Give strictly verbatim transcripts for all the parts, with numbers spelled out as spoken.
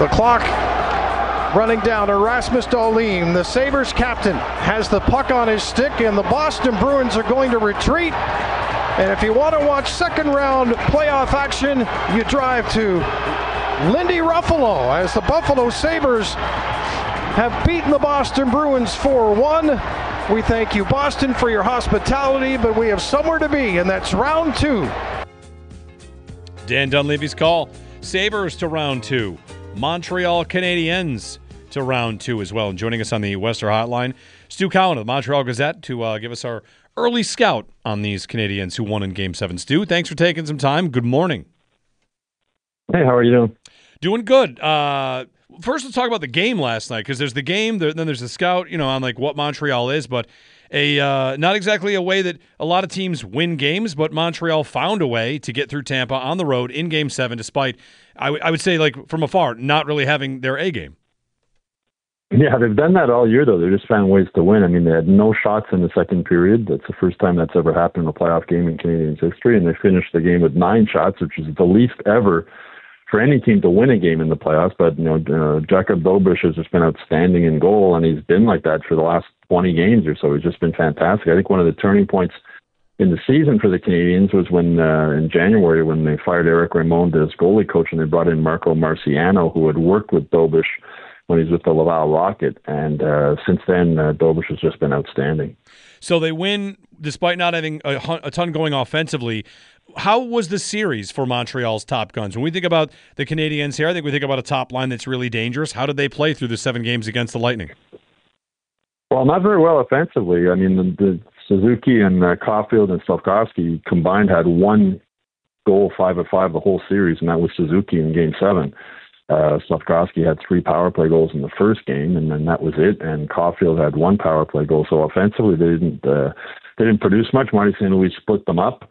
The clock running down. Erasmus Dahlin, the Sabres captain, has the puck on his stick, and the Boston Bruins are going to retreat. And if you want to watch second round playoff action, you drive to Lindy Ruffalo as the Buffalo Sabres have beaten the Boston Bruins four one. We thank you, Boston, for your hospitality, but we have somewhere to be, and that's round two. Dan Dunleavy's call. Sabres to round two. Montreal Canadiens to round two as well. And joining us on the Western Hotline, Stu Cowan of the Montreal Gazette to uh, give us our early scout on these Canadiens who won in Game seven. Stu, thanks for taking some time. Good morning. Hey, how are you doing? Doing good. Uh, first, let's talk about the game last night, because there's the game, then there's the scout, you know, on like what Montreal is, but a uh, not exactly a way that a lot of teams win games, but Montreal found a way to get through Tampa on the road in Game seven, despite, I, w- I would say, like from afar, not really having their A game. Yeah, they've done that all year, though. They just found ways to win. I mean, they had no shots in the second period. That's the first time that's ever happened in a playoff game in Canadiens history, and they finished the game with nine shots, which is the least ever for any team to win a game in the playoffs. But, you know, uh, Jakob Dobeš has just been outstanding in goal, and he's been like that for the last twenty games or so. He's just been fantastic. I think one of the turning points in the season for the Canadiens was when, uh, in January, when they fired Eric Raymond as goalie coach, and they brought in Marco Marciano, who had worked with Dobeš when he was with the Laval Rocket. And uh, since then, uh, Dobeš has just been outstanding. So they win despite not having a, a ton going offensively. How was the series for Montreal's top guns? When we think about the Canadiens here, I think we think about a top line that's really dangerous. How did they play through the seven games against the Lightning? Well, not very well offensively. I mean, the, the Suzuki and uh, Caulfield and Slafkovsky combined had one goal, five of five, the whole series, and that was Suzuki in Game seven. Uh, Slafkovsky had three power play goals in the first game, and then that was it. And Caulfield had one power play goal. So offensively, they didn't uh, they didn't produce much. Marty Saint Louis split them up.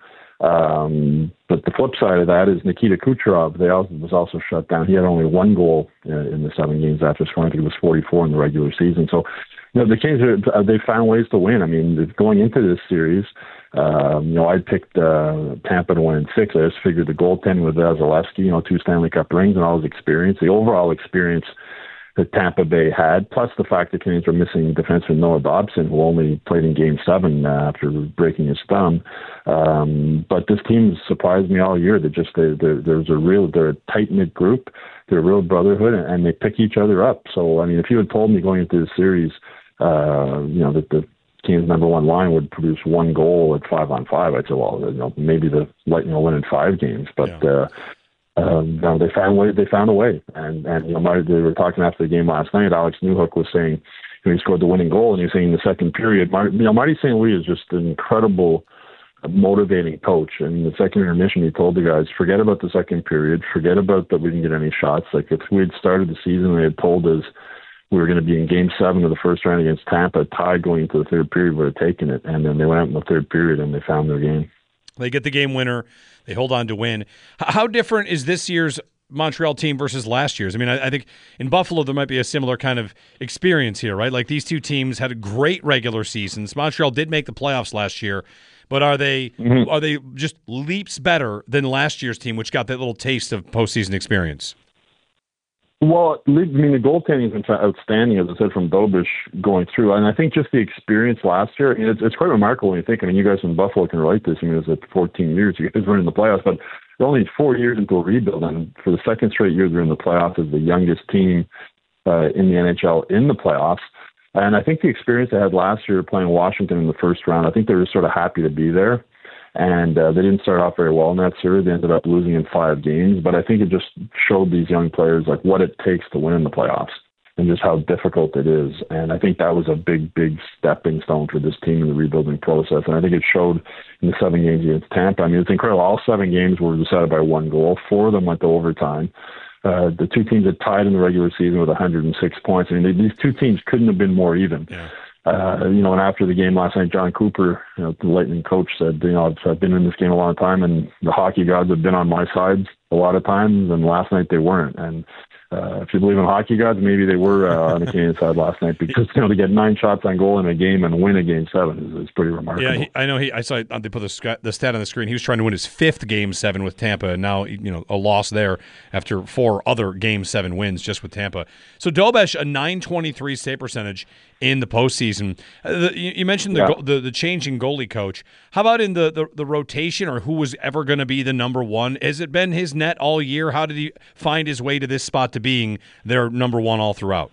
Um, but the flip side of that is Nikita Kucherov. They also, was also shut down. He had only one goal uh, in the seven games after scoring. I think it was forty-four in the regular season. So, you know, the Kings are, uh, they found ways to win. I mean, going into this series, um, you know, I picked uh, Tampa to win in six. I just figured the goaltending with Vasilevsky, you know, two Stanley Cup rings and all his experience, the overall experience that Tampa Bay had, plus the fact that Canadiens were missing defenseman Noah Dobson, who only played in Game Seven uh, after breaking his thumb. Um, but this team surprised me all year. They just they, there's a real they're a tight knit group. They're a real brotherhood, and, and they pick each other up. So I mean, if you had told me going into the series, uh, you know, that the Canadiens' number one line would produce one goal at five on five, I'd say, well, you know, maybe the Lightning will win in five games, but. Yeah. Uh, Um, no, they found way. They found a way, and and you know, Marty, they were talking after the game last night. Alex Newhook was saying, you know, he scored the winning goal, and he was saying in the second period, Marty, you know, Marty Saint Louis is just an incredible, motivating coach. And in the second intermission, he told the guys, forget about the second period, forget about that we didn't get any shots. Like if we had started the season, and they had told us we were going to be in Game Seven of the first round against Tampa, tied going into the third period, would have taken it. And then they went out in the third period and they found their game. They get the game winner. They hold on to win. How different is this year's Montreal team versus last year's? I mean, I, I think in Buffalo there might be a similar kind of experience here, right? Like these two teams had great regular seasons. Montreal did make the playoffs last year, but are they mm-hmm. are they just leaps better than last year's team, which got that little taste of postseason experience? Well, I mean, the goaltending has been outstanding, as I said, from Dobeš going through. And I think just the experience last year, I mean, it's, it's quite remarkable when you think. I mean, you guys in Buffalo can relate this. I mean, it was like fourteen years. You guys were in the playoffs, but they're only four years into a rebuild. And for the second straight year, they're in the playoffs as the youngest team uh, in the N H L in the playoffs. And I think the experience they had last year playing Washington in the first round, I think they were just sort of happy to be there. And uh, they didn't start off very well in that series. They ended up losing in five games. But I think it just showed these young players like what it takes to win in the playoffs and just how difficult it is. And I think that was a big, big stepping stone for this team in the rebuilding process. And I think it showed in the seven games against Tampa. I mean, it's incredible. All seven games were decided by one goal. Four of them went to overtime. Uh, the two teams that tied in the regular season with one hundred six points. I mean, they, these two teams couldn't have been more even. Yeah. Uh, you know, and after the game last night, John Cooper, you know, the Lightning coach, said, you know, I've, I've been in this game a long time, and the hockey gods have been on my side a lot of times, and last night they weren't. And uh, if you believe in hockey gods, maybe they were uh, on the Canadian side last night, because you know to get nine shots on goal in a game and win a game seven is, is pretty remarkable. Yeah, he, I know. He I saw they put the, sc- the stat on the screen. He was trying to win his fifth game seven with Tampa, and now you know a loss there after four other game seven wins just with Tampa. So Dobesh, a nine twenty-three save percentage in the postseason. Uh, the, you, you mentioned the, Yeah. go, the the changing goalie coach. How about in the, the, the rotation, or who was ever going to be the number one? Has it been his net all year? How did he find his way to this spot to being their number one all throughout?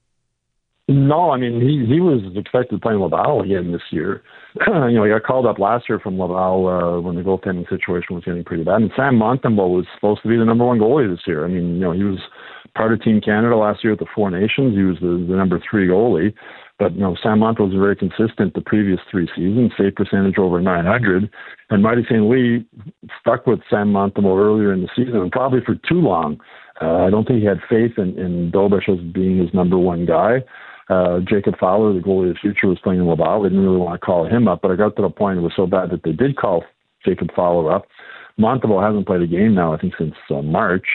No, I mean, he he was expected to play Laval again this year. you know, he got called up last year from Laval uh, when the goaltending situation was getting pretty bad. And Sam Montembeault was supposed to be the number one goalie this year. I mean, you know, he was part of Team Canada last year at the Four Nations. He was the, the number three goalie. But, you know, Sam Montembeault was very consistent the previous three seasons, save percentage over nine hundred. And Marty Saint Louis stuck with Sam Montembeault earlier in the season, and probably for too long. Uh, I don't think he had faith in, in Dobesh as being his number one guy. Uh, Jacob Fowler, the goalie of the future, was playing in Laval. They didn't really want to call him up, but I got to the point it was so bad that they did call Jacob Fowler up. Montembeault hasn't played a game now, I think, since uh, March.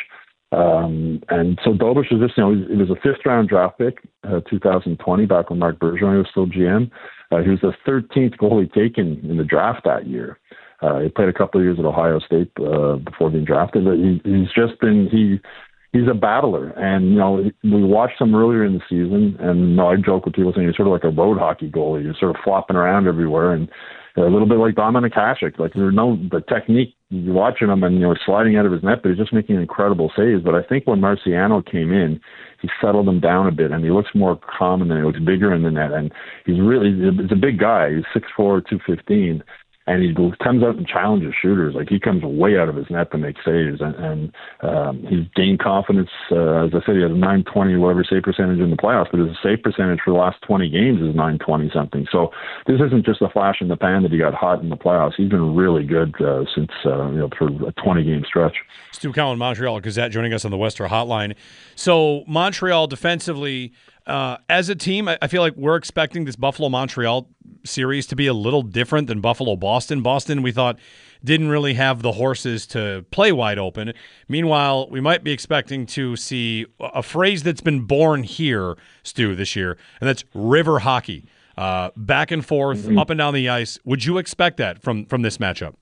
Um, and so Dobesh was just, you know, it was a fifth round draft pick, uh, two thousand twenty, back when Marc Bergeron was still G M. Uh, he was the thirteenth goalie taken in the draft that year. Uh, he played a couple of years at Ohio State uh, before being drafted. But he, he's just been, he, he's a battler. And, you know, we watched him earlier in the season, and you know, I joke with people saying he's sort of like a road hockey goalie. He's sort of flopping around everywhere, and a little bit like Dominik Hasek. Like, there's no, the technique, you're watching him and, you know, sliding out of his net, but he's just making incredible saves. But I think when Marciano came in, he settled him down a bit, and he looks more calm, and then he looks bigger in the net. And he's really, he's a big guy. He's six four, two fifteen. And he comes out and challenges shooters. Like, he comes way out of his net to make saves. And, and um, he's gained confidence. Uh, as I said, he has a nine twenty, whatever, save percentage in the playoffs, but his save percentage for the last twenty games is nine twenty something. So this isn't just a flash in the pan that he got hot in the playoffs. He's been really good uh, since, uh, you know, for a twenty-game stretch. Stu Cowan, Montreal Gazette, joining us on the Western Hotline. So Montreal defensively, uh, as a team, I, I feel like we're expecting this Buffalo-Montreal series to be a little different than Buffalo-Boston. Boston, we thought, didn't really have the horses to play wide open. Meanwhile, we might be expecting to see a phrase that's been born here, Stu, this year, and that's river hockey. Uh, back and forth, mm-hmm. up and down the ice. Would you expect that from, from this matchup?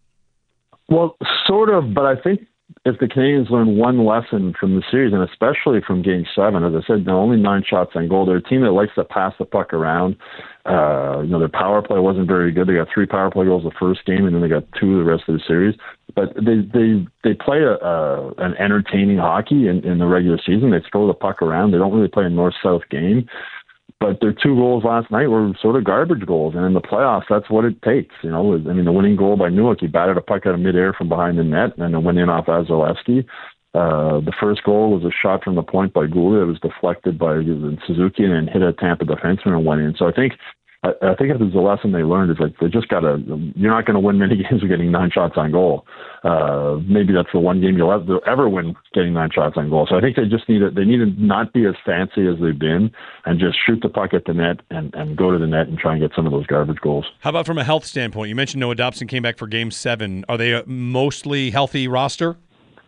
Well, sort of, but I think if the Canadians learn one lesson from the series, and especially from Game Seven, as I said, they're only nine shots on goal. They're a team that likes to pass the puck around. Uh, you know, their power play wasn't very good. They got three power play goals the first game, and then they got two the rest of the series. But they they they play a, a an entertaining hockey in, in the regular season. They throw the puck around. They don't really play a north-south game. But their two goals last night were sort of garbage goals, and in the playoffs, that's what it takes. You know, I mean, the winning goal by Newhook, he batted a puck out of midair from behind the net, and it went in off Vasilevsky. Uh, the first goal was a shot from the point by Goulet. It was deflected by Suzuki and then hit a Tampa defenseman and went in. So I think I, I think if there's a lesson they learned, is like they just got to. You're not going to win many games with getting nine shots on goal. Uh, maybe that's the one game you'll ever, ever win getting nine shots on goal. So I think they just need to, they need to not be as fancy as they've been and just shoot the puck at the net and, and go to the net and try and get some of those garbage goals. How about from a health standpoint? You mentioned Noah Dobson came back for Game Seven. Are they a mostly healthy roster?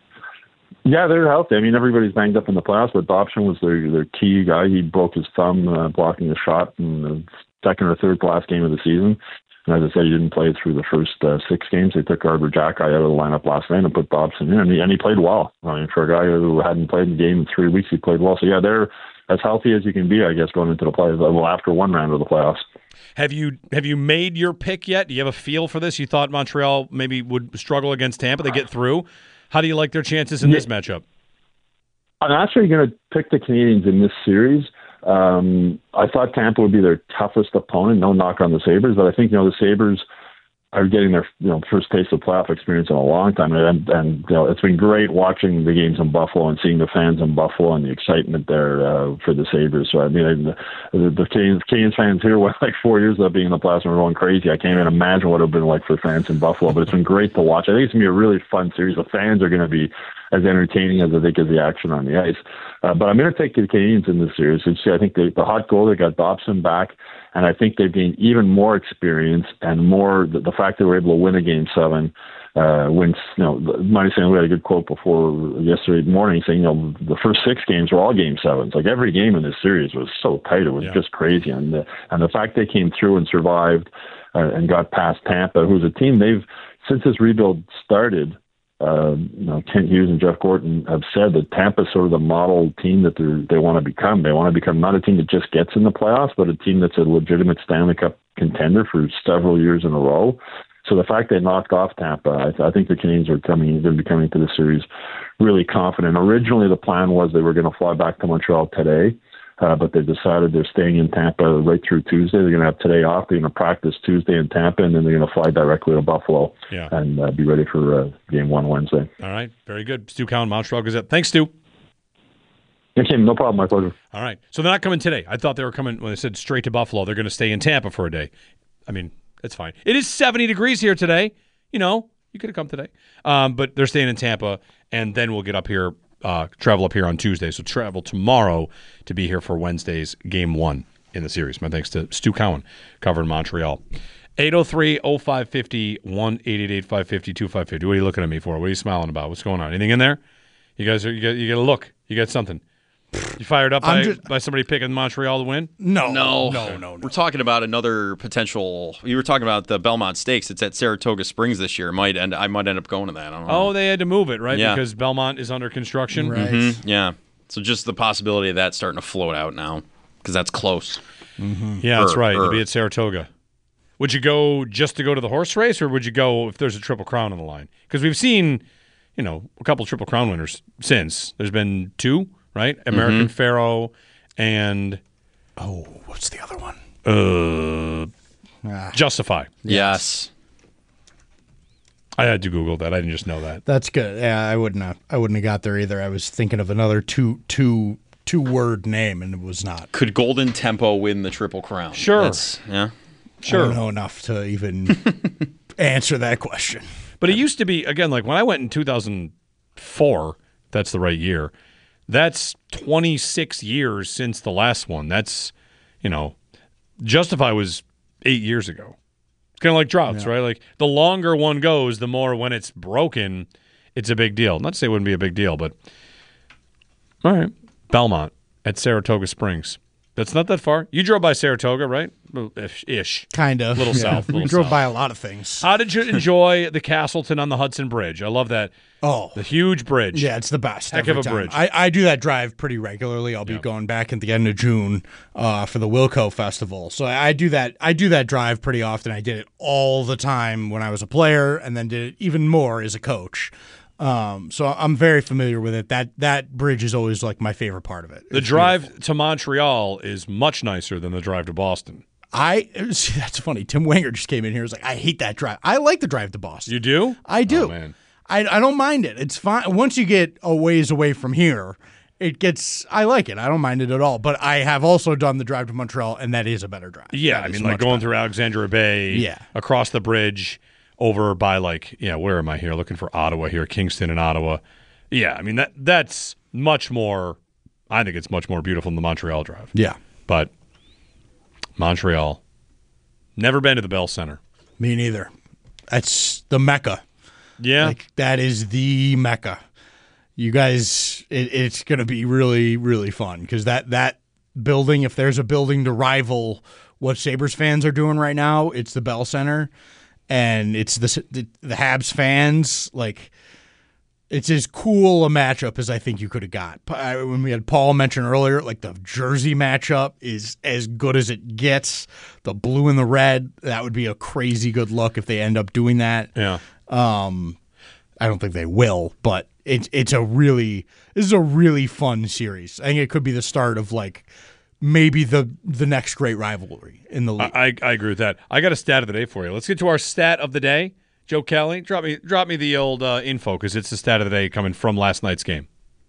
Yeah, they're healthy. I mean, everybody's banged up in the playoffs, but Dobson was their their key guy. He broke his thumb uh, blocking a shot in the second or third last game of the season. And as I said, he didn't play through the first uh, six games. They took Arber Xhekaj out of the lineup last night and put Dobson in, and he, and he played well. I mean, for a guy who hadn't played the game in three weeks, he played well. So, yeah, they're as healthy as you can be, I guess, going into the playoffs. Well, after one round of the playoffs. Have you have you made your pick yet? Do you have a feel for this? You thought Montreal maybe would struggle against Tampa. They get through. How do you like their chances in yeah. this matchup? I'm actually going to pick the Canadians in this series. Um, I thought Tampa would be their toughest opponent. No knock on the Sabres, but I think, you know, the Sabres are getting their, you know, first taste of playoff experience in a long time. And, and you know, it's been great watching the games in Buffalo and seeing the fans in Buffalo and the excitement there uh, for the Sabres. So, I mean, the, the, the Canadians, Canadians fans here went like four years of being in the playoffs and we're going crazy. I can't even imagine what it would have been like for fans in Buffalo, but it's been great to watch. I think it's going to be a really fun series. The fans are going to be as entertaining as I think is the action on the ice. Uh, but I'm going to take the Canadians in this series. I think they, the hot goal, they got Dobson back, and I think they've gained even more experience and more the, the fact they were able to win a game seven uh, wins. You know, Marty saying we had a good quote before yesterday morning saying, you know, the first six games were all game sevens. Like every game in this series was so tight, it was yeah. just crazy. And the, and the fact they came through and survived uh, and got past Tampa, who's a team they've since this rebuild started. Uh, you know, Kent Hughes and Jeff Gorton have said that Tampa's sort of the model team that they want to become. They want to become not a team that just gets in the playoffs, but a team that's a legitimate Stanley Cup contender for several years in a row. So the fact they knocked off Tampa, I, th- I think the Canadiens are coming, going to be coming to the series really confident. Originally, the plan was they were going to fly back to Montreal today, uh, but they've decided they're staying in Tampa right through Tuesday. They're going to have today off. They're going to practice Tuesday in Tampa, and then they're going to fly directly to Buffalo yeah. and uh, be ready for uh, game one Wednesday. All right, very good. Stu Cowan, Montreal Gazette. Thanks, Stu. Okay, no problem. My pleasure. All right. So they're not coming today. I thought they were coming when they said straight to Buffalo. They're going to stay in Tampa for a day. I mean, it's fine. It is seventy degrees here today. You know, you could have come today. Um, but they're staying in Tampa, and then we'll get up here, uh, travel up here on Tuesday. So travel tomorrow to be here for Wednesday's game one in the series. My thanks to Stu Cowan, covering Montreal. eight oh three, oh five five oh, one eight eight eight, five five oh, two five five oh. What are you looking at me for? What are you smiling about? What's going on? Anything in there? You guys are, you got, you got a look. You got something. You fired up by, just, by somebody picking Montreal to win? No, no, no, no, no. We're talking about another potential. You were talking about the Belmont Stakes. It's at Saratoga Springs this year. Might end. I might end up going to that. I don't know. Oh, they had to move it, right? Yeah. Because Belmont is under construction. Right. Mm-hmm. Yeah. So just the possibility of that starting to float out now because that's close. Mm-hmm. Yeah, that's er, right. Er. To be at Saratoga. Would you go just to go to the horse race, or would you go if there's a Triple Crown on the line? Because we've seen, you know, a couple Triple Crown winners since. There's been two. Right? American mm-hmm. Pharoah and... Oh, what's the other one? Uh, ah. Justify. Yes. I had to Google that. I didn't just know that. That's good. Yeah, I wouldn't have, I wouldn't have got there either. I was thinking of another two, two, two-word name, and it was not. Could Golden Tempo win the Triple Crown? Sure. That's, yeah. Sure. I don't know enough to even answer that question. But it used to be, again, like when I went in two thousand four, that's the right year, that's twenty-six years since the last one. That's, you know, Justify was eight years ago. It's kind of like droughts, yeah. right? Like the longer one goes, the more when it's broken, it's a big deal. Not to say it wouldn't be a big deal, but all right. Belmont at Saratoga Springs. That's not that far. You drove by Saratoga, right? Ish. Kind of. A little yeah. south. We little drove south. by a lot of things. How did you enjoy the Castleton on the Hudson Bridge? I love that. Oh. The huge bridge. Yeah, it's the best. Heck every of a time. bridge. I, I do that drive pretty regularly. I'll be yeah. going back at the end of June uh, for the Wilco Festival. So I, I do that I do that drive pretty often. I did it all the time when I was a player, and then did it even more as a coach. Um, so I'm very familiar with it. That that bridge is always like my favorite part of it. The it's drive beautiful. to Montreal is much nicer than the drive to Boston. I see, that's funny. Tim Wenger just came in here and was like, I hate that drive. I like the drive to Boston. You do? I do. Oh, man. I I don't mind it. It's fine. Once you get a ways away from here, it gets I like it. I don't mind it at all. But I have also done the drive to Montreal, and that is a better drive. Yeah, that I mean, like going better. through Alexandria Bay, yeah. across the bridge, over by like, yeah, where am I here? Looking for Ottawa here, Kingston and Ottawa. Yeah, I mean, that that's much more, I think it's much more beautiful than the Montreal drive. Yeah. But Montreal, never been to the Bell Center. Me neither. That's the Mecca. Yeah. Like, that is the Mecca. You guys, it, it's going to be really, really fun because that, that building, if there's a building to rival what Sabres fans are doing right now, it's the Bell Center. And it's the, the the Habs fans, like, it's as cool a matchup as I think you could have got. When we had Paul mention earlier, like, the jersey matchup is as good as it gets. The blue and the red, that would be a crazy good look if they end up doing that. Yeah. Um, I don't think they will, but it's it's a really this is a really fun series. I think it could be the start of, like, maybe the the next great rivalry in the league. I, I agree with that. I got a stat of the day for you. Let's get to our stat of the day. Joe Kelly, drop me drop me the old uh, info because it's the stat of the day coming from last night's game.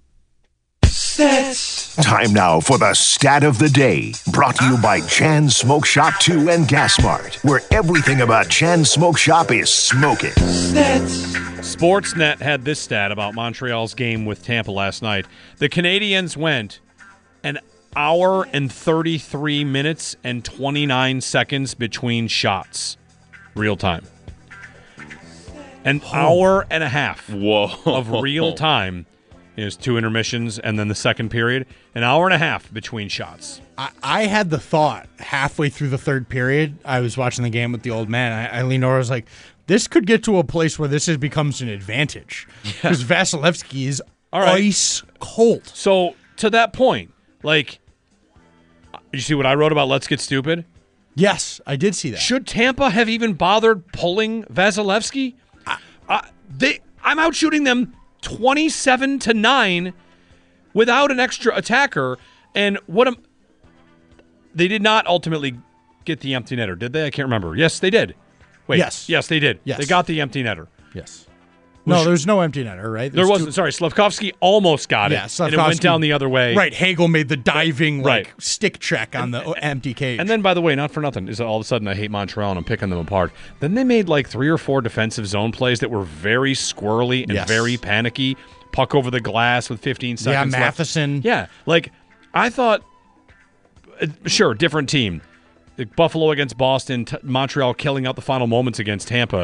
Stats. Time now for the stat of the day. Brought to you by Chan Smoke Shop two and Gas Mart, where everything about Chan Smoke Shop is smoking. Stats. Sportsnet had this stat about Montreal's game with Tampa last night. The Canadiens went an hour and thirty-three minutes and twenty-nine seconds between shots. Real time. An hour and a half Whoa. of real time is two intermissions and then the second period. An hour and a half between shots. I, I had the thought halfway through the third period. I was watching the game with the old man. I, I leaned over. I was like, this could get to a place where this is, becomes an advantage. Because yeah. Vasilevsky is All right. ice cold. So, to that point, like, you see what I wrote about Let's Get Stupid? Yes, I did see that. Should Tampa have even bothered pulling Vasilevsky? I, uh, they, I'm out shooting them twenty-seven to nine without an extra attacker. And what am, they did not ultimately get the empty netter, did they? I can't remember. Yes, they did. Wait. Yes. Yes, they did. Yes. They got the empty netter. Yes. No, there's no empty netter, right? There There's wasn't. two- Sorry, Slavkovsky almost got it, Yeah, and it went Slavkovsky- down the other way. Right, Hagel made the diving like Right. stick check on the empty cage. And then, by the way, not for nothing, is that all of a sudden I hate Montreal and I'm picking them apart. Then they made like three or four defensive zone plays that were very squirrely and Yes. very panicky. Puck over the glass with fifteen yeah, seconds left. Matheson. Yeah, like I thought. Uh, sure, different team. Like, Buffalo against Boston, t- Montreal killing out the final moments against Tampa.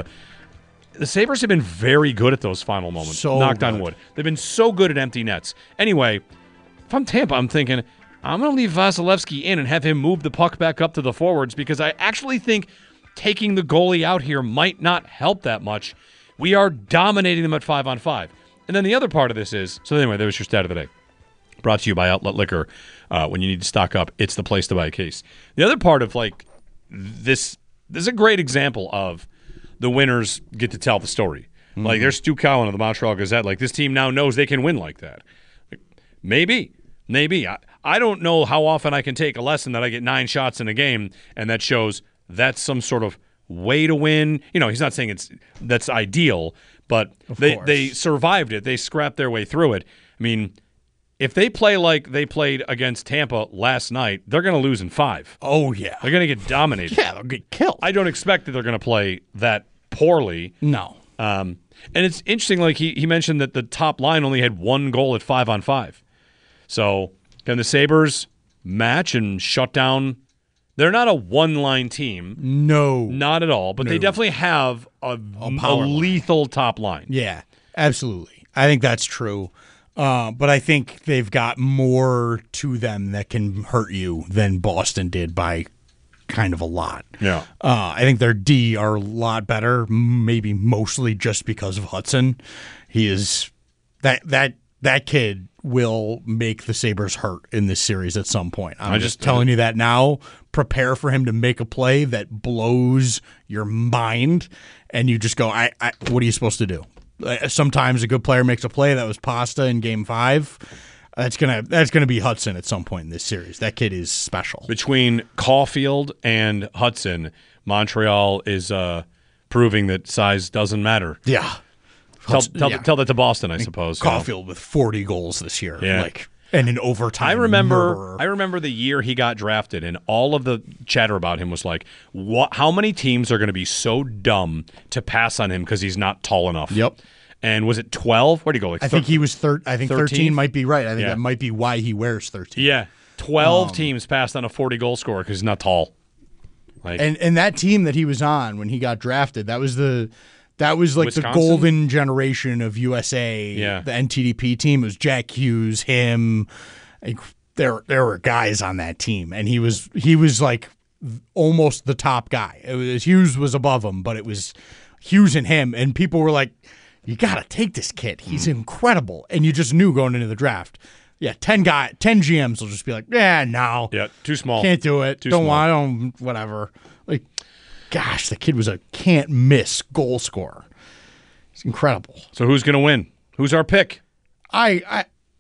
The Sabres have been very good at those final moments. So knocked on good. wood. They've been so good at empty nets. Anyway, if I'm Tampa, I'm thinking I'm going to leave Vasilevsky in and have him move the puck back up to the forwards because I actually think taking the goalie out here might not help that much. We are dominating them at five on five. And then the other part of this is, so anyway, that was your stat of the day. Brought to you by Outlet Liquor. Uh, when you need to stock up, it's the place to buy a case. The other part of like this, this is a great example of the winners get to tell the story. Mm-hmm. Like there's Stu Cowan of the Montreal Gazette. Like this team now knows they can win like that. Like, maybe, maybe. I, I don't know how often I can take a lesson that I get nine shots in a game, and that shows that's some sort of way to win. You know, he's not saying it's that's ideal, but Of they course. they survived it. They scrapped their way through it. I mean, if they play like they played against Tampa last night, they're going to lose in five. Oh, yeah. They're going to get dominated. Yeah, they'll get killed. I don't expect that they're going to play that poorly. no. Um, and it's interesting, like he, he mentioned that the top line only had one goal at five on five. So can the Sabres match and shut down? They're not a one-line team. No. Not at all. But they No. definitely have a, a, power line. lethal top line. Yeah, absolutely. I think that's true. Uh, but I think they've got more to them that can hurt you than Boston did by kind of a lot. Yeah. Uh, I think their D are a lot better, maybe mostly just because of Hudson. He is that that that kid will make the Sabres hurt in this series at some point. I'm I just just- telling you that now. Prepare for him to make a play that blows your mind, and you just go, I, I what are you supposed to do? Uh, Sometimes a good player makes a play. That was Pasta in Game Five. That's gonna that's gonna be Hudson at some point in this series. That kid is special. Between Caulfield and Hudson, Montreal is uh, proving that size doesn't matter. Yeah, Tell, Hudson- tell, yeah. tell that to Boston, I suppose. you know. Caulfield with forty goals this year. Yeah. Like and in overtime. I remember. murderer. I remember the year he got drafted, and all of the chatter about him was like, "What? How many teams are going to be so dumb to pass on him because he's not tall enough?" Yep. And was it twelve? Where'd he go? Like I think thir- he was thir- I think thirteenth? thirteen might be right. I think Yeah. that might be why he wears thirteen. Yeah, twelve Um, teams passed on a forty goal scorer because he's not tall. Like, And and that team that he was on when he got drafted, that was the that was like Wisconsin? the golden generation of U S A. Yeah. The N T D P team. It was Jack Hughes, him. Like, there there were guys on that team, and he was he was like almost the top guy. It was Hughes was above him, but it was Hughes and him, and people were like, "You got to take this kid. He's incredible." And you just knew going into the draft. Yeah, ten guy, ten G Ms will just be like, "Yeah, no, yeah, too small. can't do it. Too don't small. want. I don't. Whatever." Like, gosh, the kid was a can't miss goal scorer. It's incredible. So who's going to win? Who's our pick? I I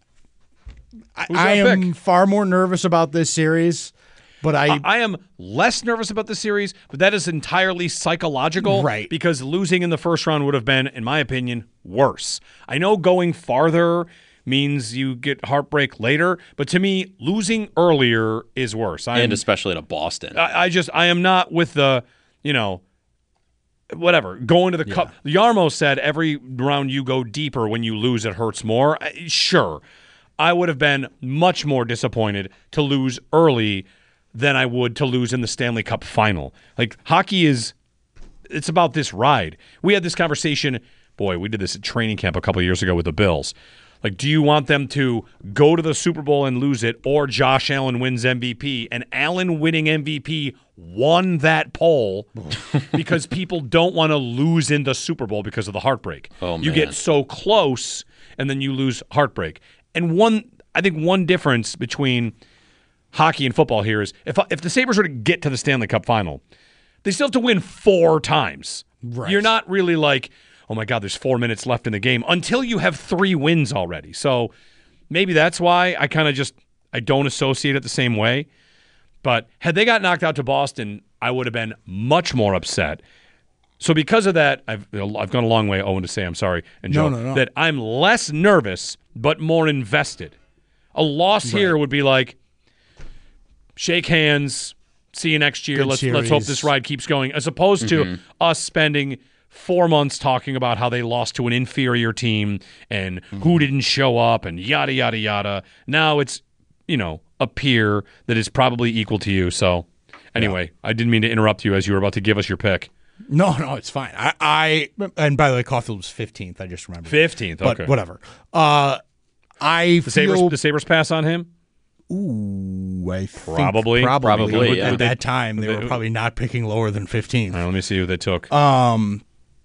I, Who's I our am pick? far more nervous about this series, but I, I, I am less nervous about the series, but that is entirely psychological. Right. Because losing in the first round would have been, in my opinion, worse. I know going farther means you get heartbreak later, but to me, losing earlier is worse. I and am, especially to Boston. I, I just, I am not with the, you know, whatever, going to the cup. Yarmo said every round you go deeper, when you lose, it hurts more. I- Sure. I would have been much more disappointed to lose early than I would to lose in the Stanley Cup final. Like, hockey is it's about this ride. We had this conversation. Boy, we did this at training camp a couple of years ago with the Bills. Like, do you want them to go to the Super Bowl and lose it, or Josh Allen wins M V P? And Allen winning M V P won that poll because people don't want to lose in the Super Bowl because of the heartbreak. Oh, you man. get so close, and then you lose heartbreak. And one, I think one difference between hockey and football here is if if the Sabres were to get to the Stanley Cup final, they still have to win four times. Right. You're not really like, oh my God, there's four minutes left in the game until you have three wins already. So maybe that's why I kind of just, I don't associate it the same way. But had they got knocked out to Boston, I would have been much more upset. So because of that, I've I've gone a long way, Owen, to say I'm sorry, and Joe, No, no, no. that I'm less nervous but more invested. A loss Right. here would be like, shake hands, see you next year. Good Let's let's hope series. this ride keeps going, as opposed to us spending four months talking about how they lost to an inferior team and who didn't show up and yada yada yada. Now it's, you know, a peer that is probably equal to you. So anyway, I didn't mean to interrupt you as you were about to give us your pick. No, no, it's fine. I, I and by the way, Caulfield was fifteenth. I just remembered. Fifteenth, but okay. whatever. Uh, I The feel Sabres, the Sabres pass on him. Ooh, I think Probably. probably, Probably, At yeah. that time, they were probably not picking lower than fifteenth. All right, let me see who they took. Um,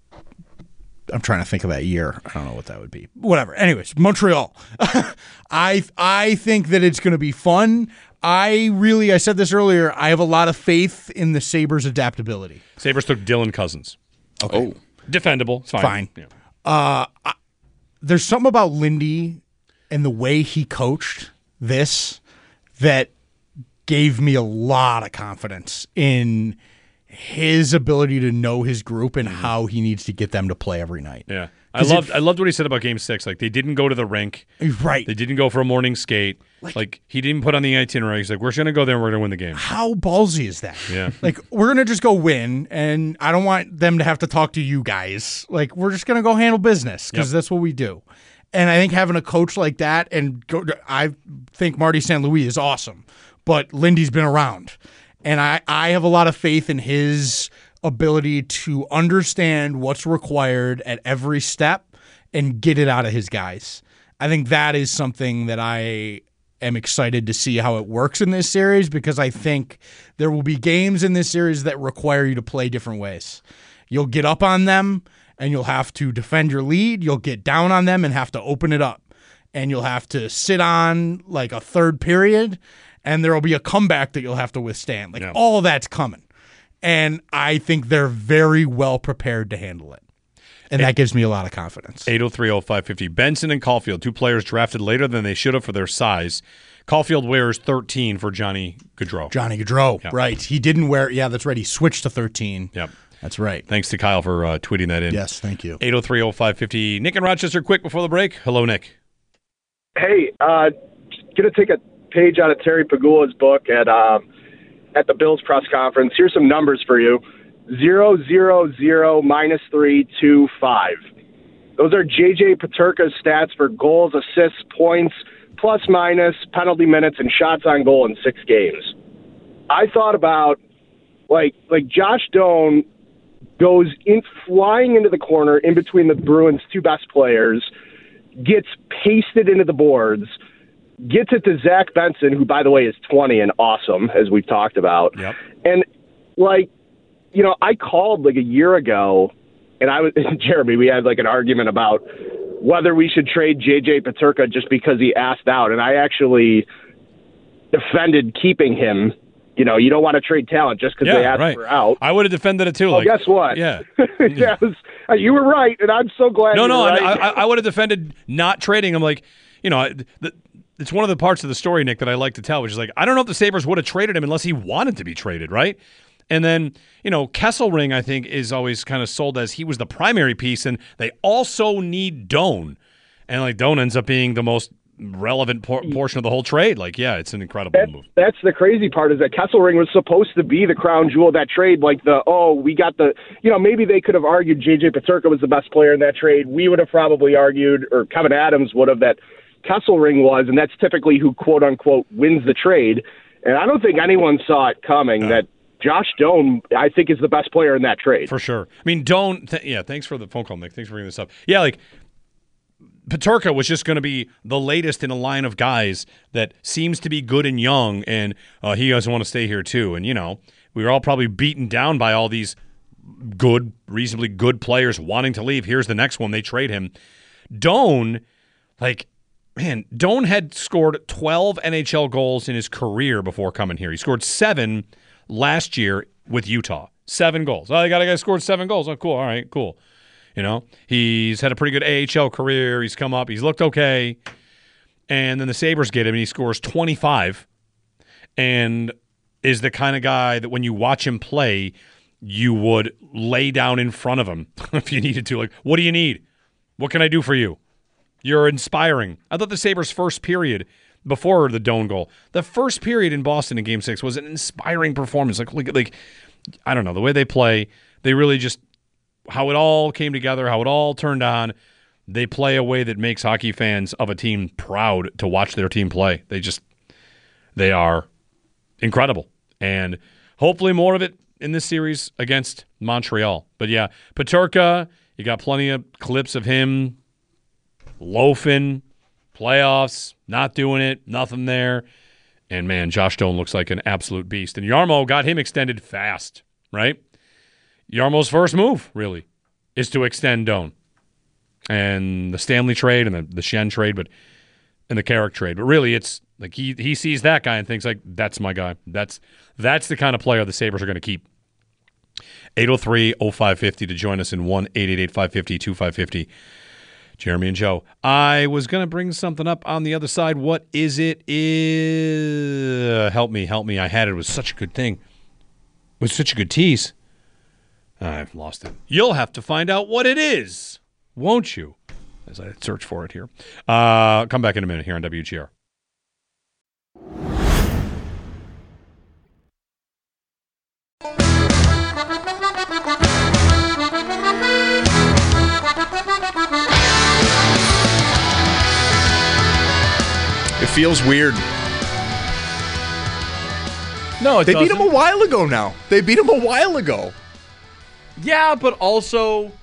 I'm trying to think of that year. I don't know what that would be. Whatever. Anyways, Montreal. I I think that it's going to be fun. I really, I said this earlier, I have a lot of faith in the Sabres' adaptability. Sabres took Dylan Cousins. Oh, Defendable. It's fine. Fine. Yeah. Uh, I, there's something about Lindy and the way he coached this that gave me a lot of confidence in his ability to know his group and how he needs to get them to play every night. Yeah. I 'Cause loved if- I loved what he said about game six. Like, they didn't go to the rink. Right. They didn't go for a morning skate. Like, he didn't put on the itinerary. He's like, we're going to go there and we're going to win the game. How ballsy is that? Yeah. Like, we're going to just go win, and I don't want them to have to talk to you guys. Like, we're just going to go handle business because Yep. that's what we do. And I think having a coach like that, and go, I think Marty Saint Louis is awesome, but Lindy's been around. And I, I have a lot of faith in his ability to understand what's required at every step and get it out of his guys. I think that is something that I am excited to see how it works in this series, because I think there will be games in this series that require you to play different ways. You'll get up on them and you'll have to defend your lead. You'll get down on them and have to open it up. And you'll have to sit on like a third period, and there will be a comeback that you'll have to withstand. Like, Yeah. all of that's coming. And I think they're very well prepared to handle it. And that gives me a lot of confidence. eight oh three oh five fifty. Benson and Caulfield, two players drafted later than they should have for their size. Caulfield wears thirteen for Johnny Gaudreau. Johnny Gaudreau, Yep. right. He didn't wear, yeah, that's right. He switched to thirteen. Yep. That's right. Thanks to Kyle for uh, tweeting that in. Yes, thank you. eight oh three oh five fifty. Nick in Rochester, quick before the break. Hello, Nick. Hey, uh, going to take a page out of Terry Pagula's book at um, at the Bills press conference. Here's some numbers for you. Zero, zero, zero, minus three, two, five. Those are J J Peterka's stats for goals, assists, points, plus minus, penalty minutes, and shots on goal in six games. I thought about, like, like Josh Doan goes in flying into the corner in between the Bruins' two best players, gets pasted into the boards, gets it to Zach Benson, who, by the way, is twenty and awesome, as we've talked about. Yep. And, like, you know, I called like a year ago, and I was Jeremy. We had like an argument about whether we should trade J J Peterka just because he asked out, and I actually defended keeping him. You know, you don't want to trade talent just because they Yeah, asked right. for out. I would have defended it too. Oh, like, guess what? Yeah. yeah, it was, uh, you were right, and I'm so glad. No, you no, were I, right. I, I would have defended not trading him. Like, you know, I- the, it's one of the parts of the story, Nick, that I like to tell, which is like, I don't know if the Sabres would have traded him unless he wanted to be traded, right? And then, you know, Kesselring, I think, is always kind of sold as he was the primary piece, and they also need Doan. And, like, Doan ends up being the most relevant por- portion of the whole trade. Like, yeah, it's an incredible That's, move. that's the crazy part, is that Kesselring was supposed to be the crown jewel of that trade. Like the, oh, we got the, you know, maybe they could have argued J J Peterka was the best player in that trade. We would have probably argued, or Kevin Adams would have, that Kesselring was, and that's typically who, quote unquote, wins the trade. And I don't think anyone saw it coming that Josh Doan, I think, is the best player in that trade. For sure. I mean, Doan, th- yeah, thanks for the phone call, Nick. Thanks for bringing this up. Yeah, like, Peterka was just going to be the latest in a line of guys that seems to be good and young, and uh, he doesn't want to stay here too. And, you know, we were all probably beaten down by all these good, reasonably good players wanting to leave. Here's the next one. They trade him. Doan, like, man, Doan had scored twelve N H L goals in his career before coming here. He scored seven last year with Utah. Seven goals. Oh, they got a guy who scored seven goals. Oh, cool. All right, cool. You know, he's had a pretty good A H L career. He's come up. He's looked okay. And then the Sabres get him, and he scores twenty-five and is the kind of guy that when you watch him play, you would lay down in front of him if you needed to. Like, what do you need? What can I do for you? You're inspiring. I thought the Sabres' first period before the Doan goal, the first period in Boston in Game six was an inspiring performance. Like, like, like I don't know, the way they play, they really just – how it all came together, how it all turned on. They play a way that makes hockey fans of a team proud to watch their team play. They just, they are incredible. And hopefully more of it in this series against Montreal. But yeah, Peterka, you got plenty of clips of him loafing, playoffs, not doing it, nothing there. And man, Josh Doan looks like an absolute beast. And Jarmo got him extended fast, right? Jarmo's first move, really, is to extend Doan. And the Stanley trade and the, the Shen trade, but and the Carrick trade. But really, it's like he he sees that guy and thinks, like, that's my guy. That's that's the kind of player the Sabres are going to keep. eight oh three oh five fifty to join us in one eight eight eight five five zero two five five zero. Jeremy and Joe. I was going to bring something up on the other side. What is it? Is help me, help me. I had it. It was such a good thing. It was such a good tease. I've lost it. You'll have to find out what it is, won't you? As I search for it here. Uh, come back in a minute here on W G R. It feels weird. No, it They doesn't. beat him a while ago now. They beat him a while ago. Yeah, but also,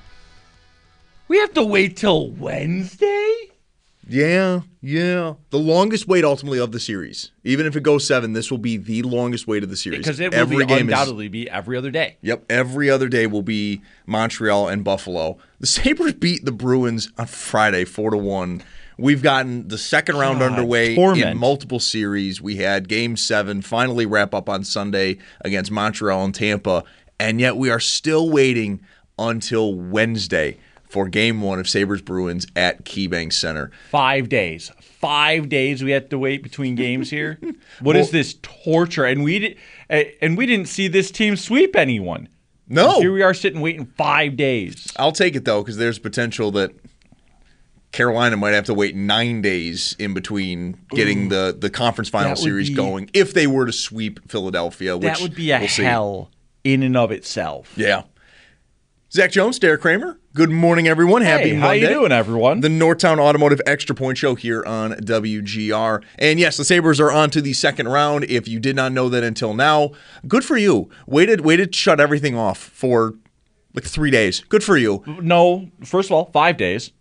we have to wait till Wednesday? Yeah, yeah. The longest wait ultimately of the series. Even if it goes seven, this will be the longest wait of the series. Because it will every be game undoubtedly is, be every other day. Yep, every other day will be Montreal and Buffalo. The Sabres beat the Bruins on Friday, four to one. We've gotten the second round God, underway torment. in multiple series. We had Game seven finally wrap up on Sunday against Montreal and Tampa, and yet we are still waiting until Wednesday for Game one of Sabres-Bruins at KeyBank Center. Five days. Five days we have to wait between games here. What Well- is this torture? And we di- uh, and we didn't see this team sweep anyone. No. Here we are sitting waiting five days. I'll take it, though, because there's potential that Carolina might have to wait nine days in between getting the, the conference final That would series be- going if they were to sweep Philadelphia, which That would be a we'll see. hell in and of itself. Yeah. Zach Jones, Derek Kramer. Good morning, everyone. Happy Hey, how Monday. you doing, everyone? The Northtown Automotive Extra Point Show here on W G R. And yes, the Sabres are on to the second round. If you did not know that until now, good for you. Waited, waited, shut everything off for like three days. Good for you. No, first of all, five days.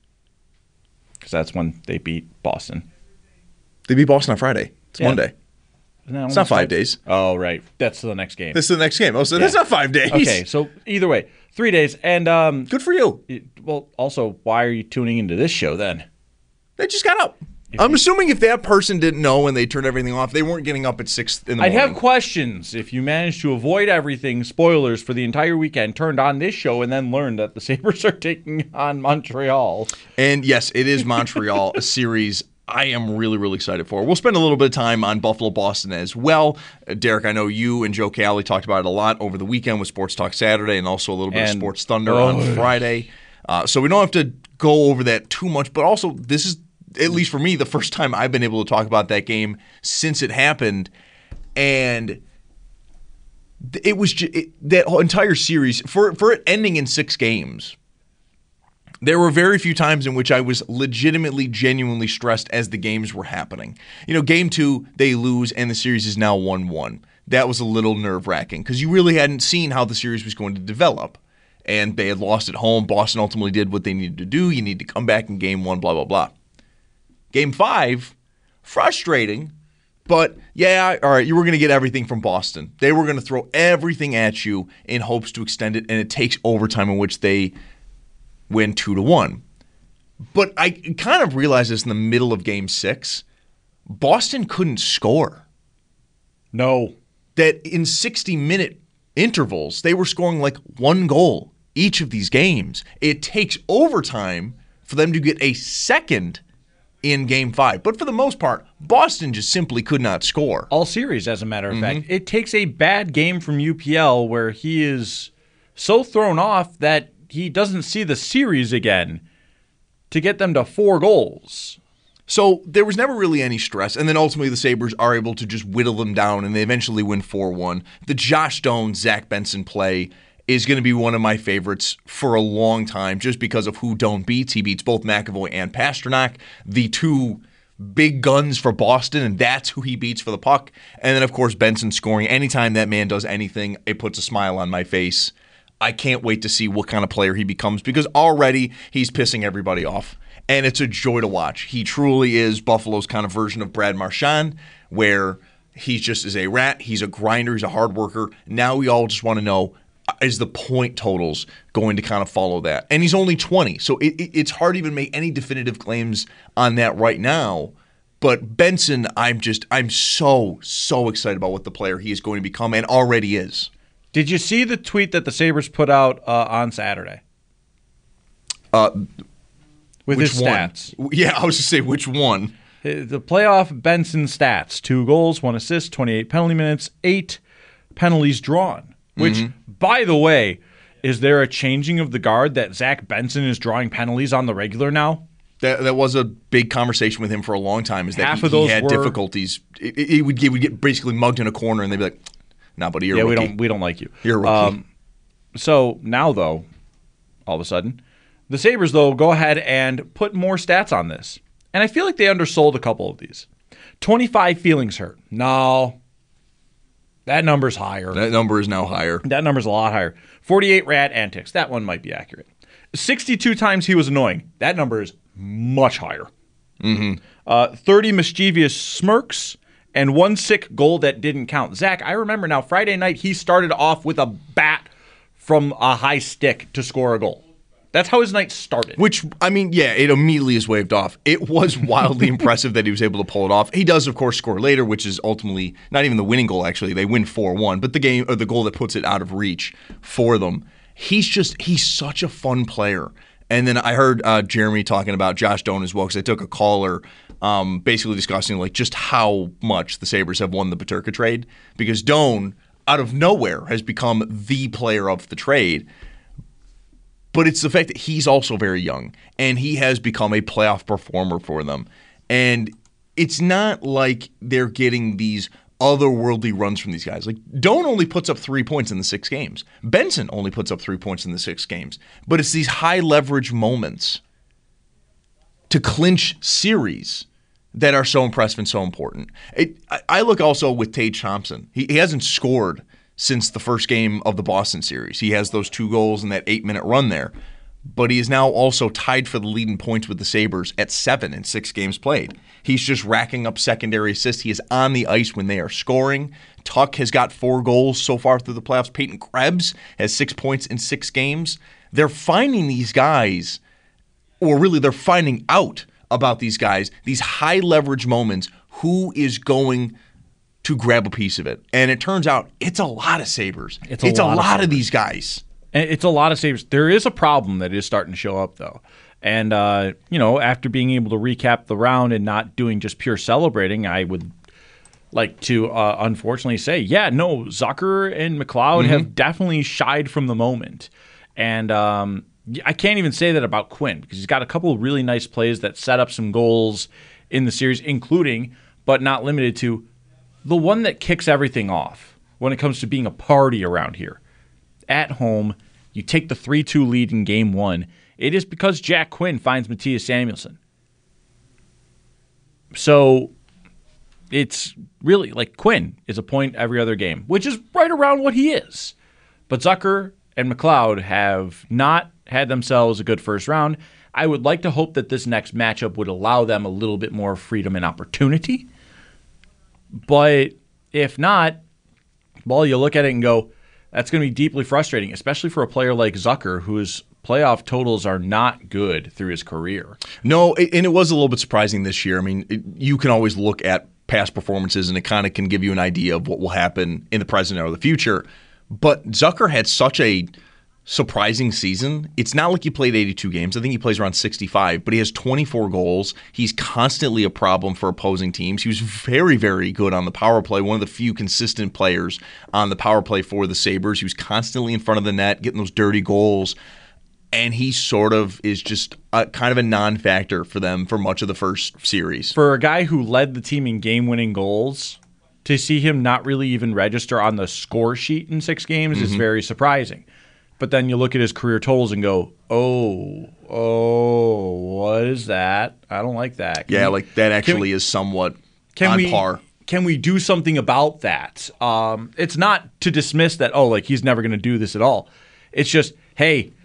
Because that's when they beat Boston. They beat Boston on Friday. It's Yeah. Monday. Isn't that It's not almost five days. Oh, right. That's the next game. This is the next game. Oh, so that's Yeah. not five days. Okay, so either way, three days. And, um, Good for you. it- well, also, why are you tuning into this show then? They just got up. I'm assuming if that person didn't know and they turned everything off, they weren't getting up at six in the I'd morning. have questions if you managed to avoid everything, spoilers for the entire weekend, turned on this show, and then learned that the Sabres are taking on Montreal. And yes, it is Montreal, a series I am really, really excited for. We'll spend a little bit of time on Buffalo-Boston as well. Uh, Derek, I know you and Joe Cali talked about it a lot over the weekend with Sports Talk Saturday and also a little bit And- of Sports Thunder oh. on Friday. Uh, so we don't have to go over that too much, but also this is, at least for me, the first time I've been able to talk about that game since it happened. And it was ju- it, that whole entire series, for, for it ending in six games, there were very few times in which I was legitimately, genuinely stressed as the games were happening. You know, game two, they lose, and the series is now one one. that was a little nerve-wracking because you really hadn't seen how the series was going to develop. And they had lost at home. Boston ultimately did what they needed to do. You need to come back in game one, blah, blah, blah. Game five, frustrating, but yeah, all right, you were going to get everything from Boston. They were going to throw everything at you in hopes to extend it, and it takes overtime in which they win two to one. But I kind of realized this in the middle of game six. Boston couldn't score. No. That in sixty-minute intervals, they were scoring like one goal each of these games. It takes overtime for them to get a second in game five. But for the most part, Boston just simply could not score. All series, as a matter of Mm-hmm. fact. It takes a bad game from U P L where he is so thrown off that he doesn't see the series again to get them to four goals. So there was never really any stress, and then ultimately the Sabres are able to just whittle them down, and they eventually win four one. The Josh Doan, Zach Benson play is going to be one of my favorites for a long time just because of who Doan beats. He beats both McAvoy and Pasternak, the two big guns for Boston, and that's who he beats for the puck. And then, of course, Benson scoring. Anytime that man does anything, it puts a smile on my face. I can't wait to see what kind of player he becomes because already he's pissing everybody off. And it's a joy to watch. He truly is Buffalo's kind of version of Brad Marchand, where he just is a rat, he's a grinder, he's a hard worker. Now we all just want to know, is the point totals going to kind of follow that? And he's only twenty, so it, it, it's hard to even make any definitive claims on that right now. But Benson, I'm just, I'm so, so excited about what the player he is going to become and already is. Did you see the tweet that the Sabres put out uh, on Saturday? Uh, With which his one? stats. Yeah, I was just say which one. The playoff Benson stats: two goals, one assist, twenty-eight penalty minutes, eight penalties drawn. Which, Mm-hmm. by the way, is there a changing of the guard that Zach Benson is drawing penalties on the regular now? That that was a big conversation with him for a long time. Is that Half he, of those he had were- difficulties? It, it, it would get, would get basically mugged in a corner, and they'd be like, "Nah, buddy, you're yeah, a rookie. we don't we don't like you. You're a rookie." Um, so now, though, all of a sudden, the Sabres though go ahead and put more stats on this, and I feel like they undersold a couple of these. twenty-five feelings hurt. No, that number's higher. That number is now higher. That number's a lot higher. forty-eight rat antics. That one might be accurate. sixty-two times he was annoying. That number is much higher. Mm-hmm. Uh, thirty mischievous smirks and one sick goal that didn't count. Zach, I remember now, Friday night, he started off with a bat from a high stick to score a goal. That's how his night started. Which, I mean, yeah, it immediately is waved off. It was wildly impressive that he was able to pull it off. He does, of course, score later, which is ultimately not even the winning goal, actually. They win four one, but the game or the goal that puts it out of reach for them. He's just, he's such a fun player. And then I heard uh, Jeremy talking about Josh Doan as well, because I took a caller um, basically discussing like just how much the Sabres have won the Peterka trade, because Doan, out of nowhere, has become the player of the trade. But it's the fact that he's also very young, and he has become a playoff performer for them. And it's not like they're getting these otherworldly runs from these guys. Like, Doan only puts up three points in the six games. Benson only puts up three points in the six games. But it's these high-leverage moments to clinch series that are so impressive and so important. It, I, I look also with Tage Thompson. He, he hasn't scored since the first game of the Boston series. He has those two goals in that eight-minute run there. But he is now also tied for the lead in points with the Sabres at seven in six games played. He's just racking up secondary assists. He is on the ice when they are scoring. Tuck has got four goals so far through the playoffs. Peyton Krebs has six points in six games. They're finding these guys, or really they're finding out about these guys, these high-leverage moments, who is going to grab a piece of it. And it turns out it's a lot of Sabres. It's a it's lot a of lot of Sabres. these guys. And it's a lot of Sabres. There is a problem that is starting to show up, though. And, uh, you know, after being able to recap the round and not doing just pure celebrating, I would like to uh, unfortunately say, yeah, no, Zucker and McLeod have definitely shied from the moment. And um, I can't even say that about Quinn, because he's got a couple of really nice plays that set up some goals in the series, including, but not limited to, the one that kicks everything off when it comes to being a party around here. At home, you take the three two lead in game one. It is because Jack Quinn finds Matthias Samuelsson. So, it's really like Quinn is a point every other game, which is right around what he is. But Zucker and McLeod have not had themselves a good first round. I would like to hope that this next matchup would allow them a little bit more freedom and opportunity. But if not, well, you look at it and go, that's going to be deeply frustrating, especially for a player like Zucker, whose playoff totals are not good through his career. No, and it was a little bit surprising this year. I mean, it, you can always look at past performances, and it kind of can give you an idea of what will happen in the present or the future. But Zucker had such a surprising season. It's not like he played eighty-two games. I think he plays around sixty-five, but he has twenty-four goals. He's constantly a problem for opposing teams. He was very, very good on the power play, one of the few consistent players on the power play for the Sabres. He was constantly in front of the net, getting those dirty goals, and he sort of is just a, kind of a non-factor for them for much of the first series. For a guy who led the team in game-winning goals, to see him not really even register on the score sheet in six games mm-hmm. is very surprising. But then you look at his career totals and go, oh, oh, what is that? I don't like that. Can yeah, we, like that actually we, is somewhat can on we, par. Can we do something about that? Um, it's not to dismiss that, oh, like he's never going to do this at all. It's just, hey,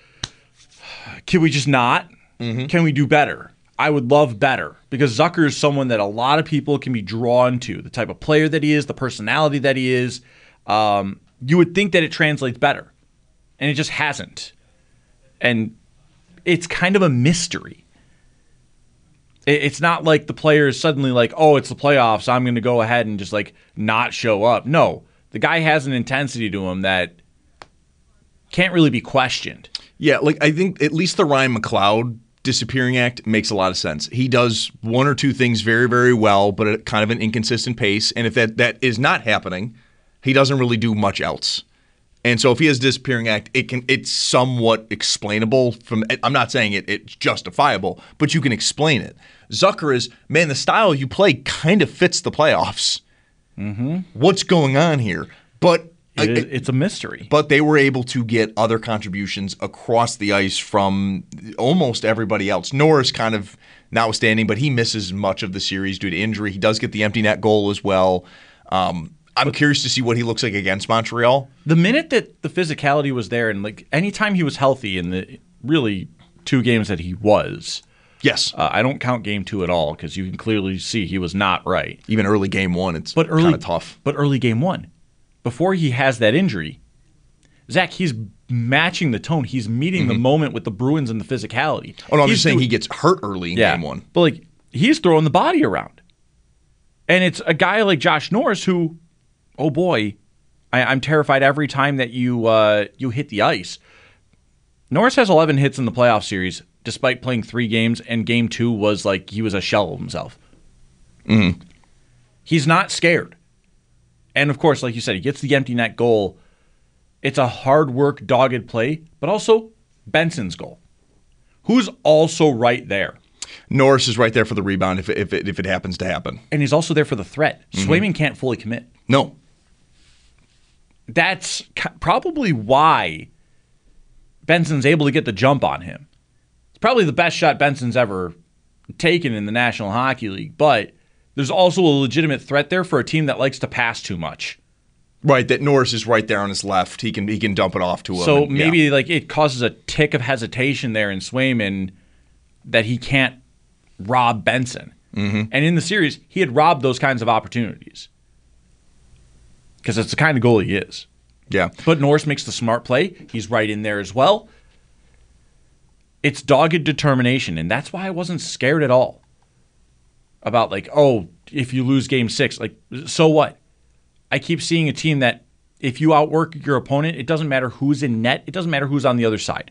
can we just not? Mm-hmm. Can we do better? I would love better, because Zucker is someone that a lot of people can be drawn to, the type of player that he is, the personality that he is. Um, you would think that it translates better, and it just hasn't. And it's kind of a mystery. It's not like the player is suddenly like, oh, it's the playoffs, I'm going to go ahead and just like not show up. No, the guy has an intensity to him that can't really be questioned. Yeah, like I think at least the Ryan McLeod disappearing act makes a lot of sense. He does one or two things very, very well, but at kind of an inconsistent pace. And if that, that is not happening, he doesn't really do much else. And so if he has a disappearing act, it can it's somewhat explainable. From I'm not saying it, it's justifiable, but you can explain it. Zucker is, man, the style you play kind of fits the playoffs. Mm-hmm. What's going on here? But It is, it's a mystery. But they were able to get other contributions across the ice from almost everybody else. Norris kind of notwithstanding, but he misses much of the series due to injury. He does get the empty net goal as well. Um, I'm but, curious to see what he looks like against Montreal. The minute that the physicality was there, and like anytime he was healthy in the really two games that he was. Yes. Uh, I don't count game two at all because you can clearly see he was not right. Even early game one, it's kind of tough. But early game one. Before he has that injury, Zach, he's matching the tone. He's meeting mm-hmm. the moment with the Bruins and the physicality. Oh, no, I'm he's just saying doing, he gets hurt early in yeah, game one. But, like, he's throwing the body around. And it's a guy like Josh Norris who, oh, boy, I, I'm terrified every time that you uh, you hit the ice. Norris has eleven hits in the playoff series, despite playing three games, and game two was like he was a shell of himself. Mm-hmm. He's not scared. And, of course, like you said, he gets the empty net goal. It's a hard work, dogged play, but also Benson's goal, who's also right there. Norris is right there for the rebound if it, if it, if it happens to happen. And he's also there for the threat. Mm-hmm. Swayman can't fully commit. No. That's probably why Benson's able to get the jump on him. It's probably the best shot Benson's ever taken in the National Hockey League, but there's also a legitimate threat there for a team that likes to pass too much. Right, that Norris is right there on his left. He can he can dump it off to him. So and, maybe yeah. like it causes a tick of hesitation there in Swayman that he can't rob Benson. Mm-hmm. And in the series, he had robbed those kinds of opportunities. Because it's the kind of goalie he is. Yeah. But Norris makes the smart play. He's right in there as well. It's dogged determination, and that's why I wasn't scared at all. About like, oh, if you lose game six, like, so what? I keep seeing a team that if you outwork your opponent, it doesn't matter who's in net. It doesn't matter who's on the other side.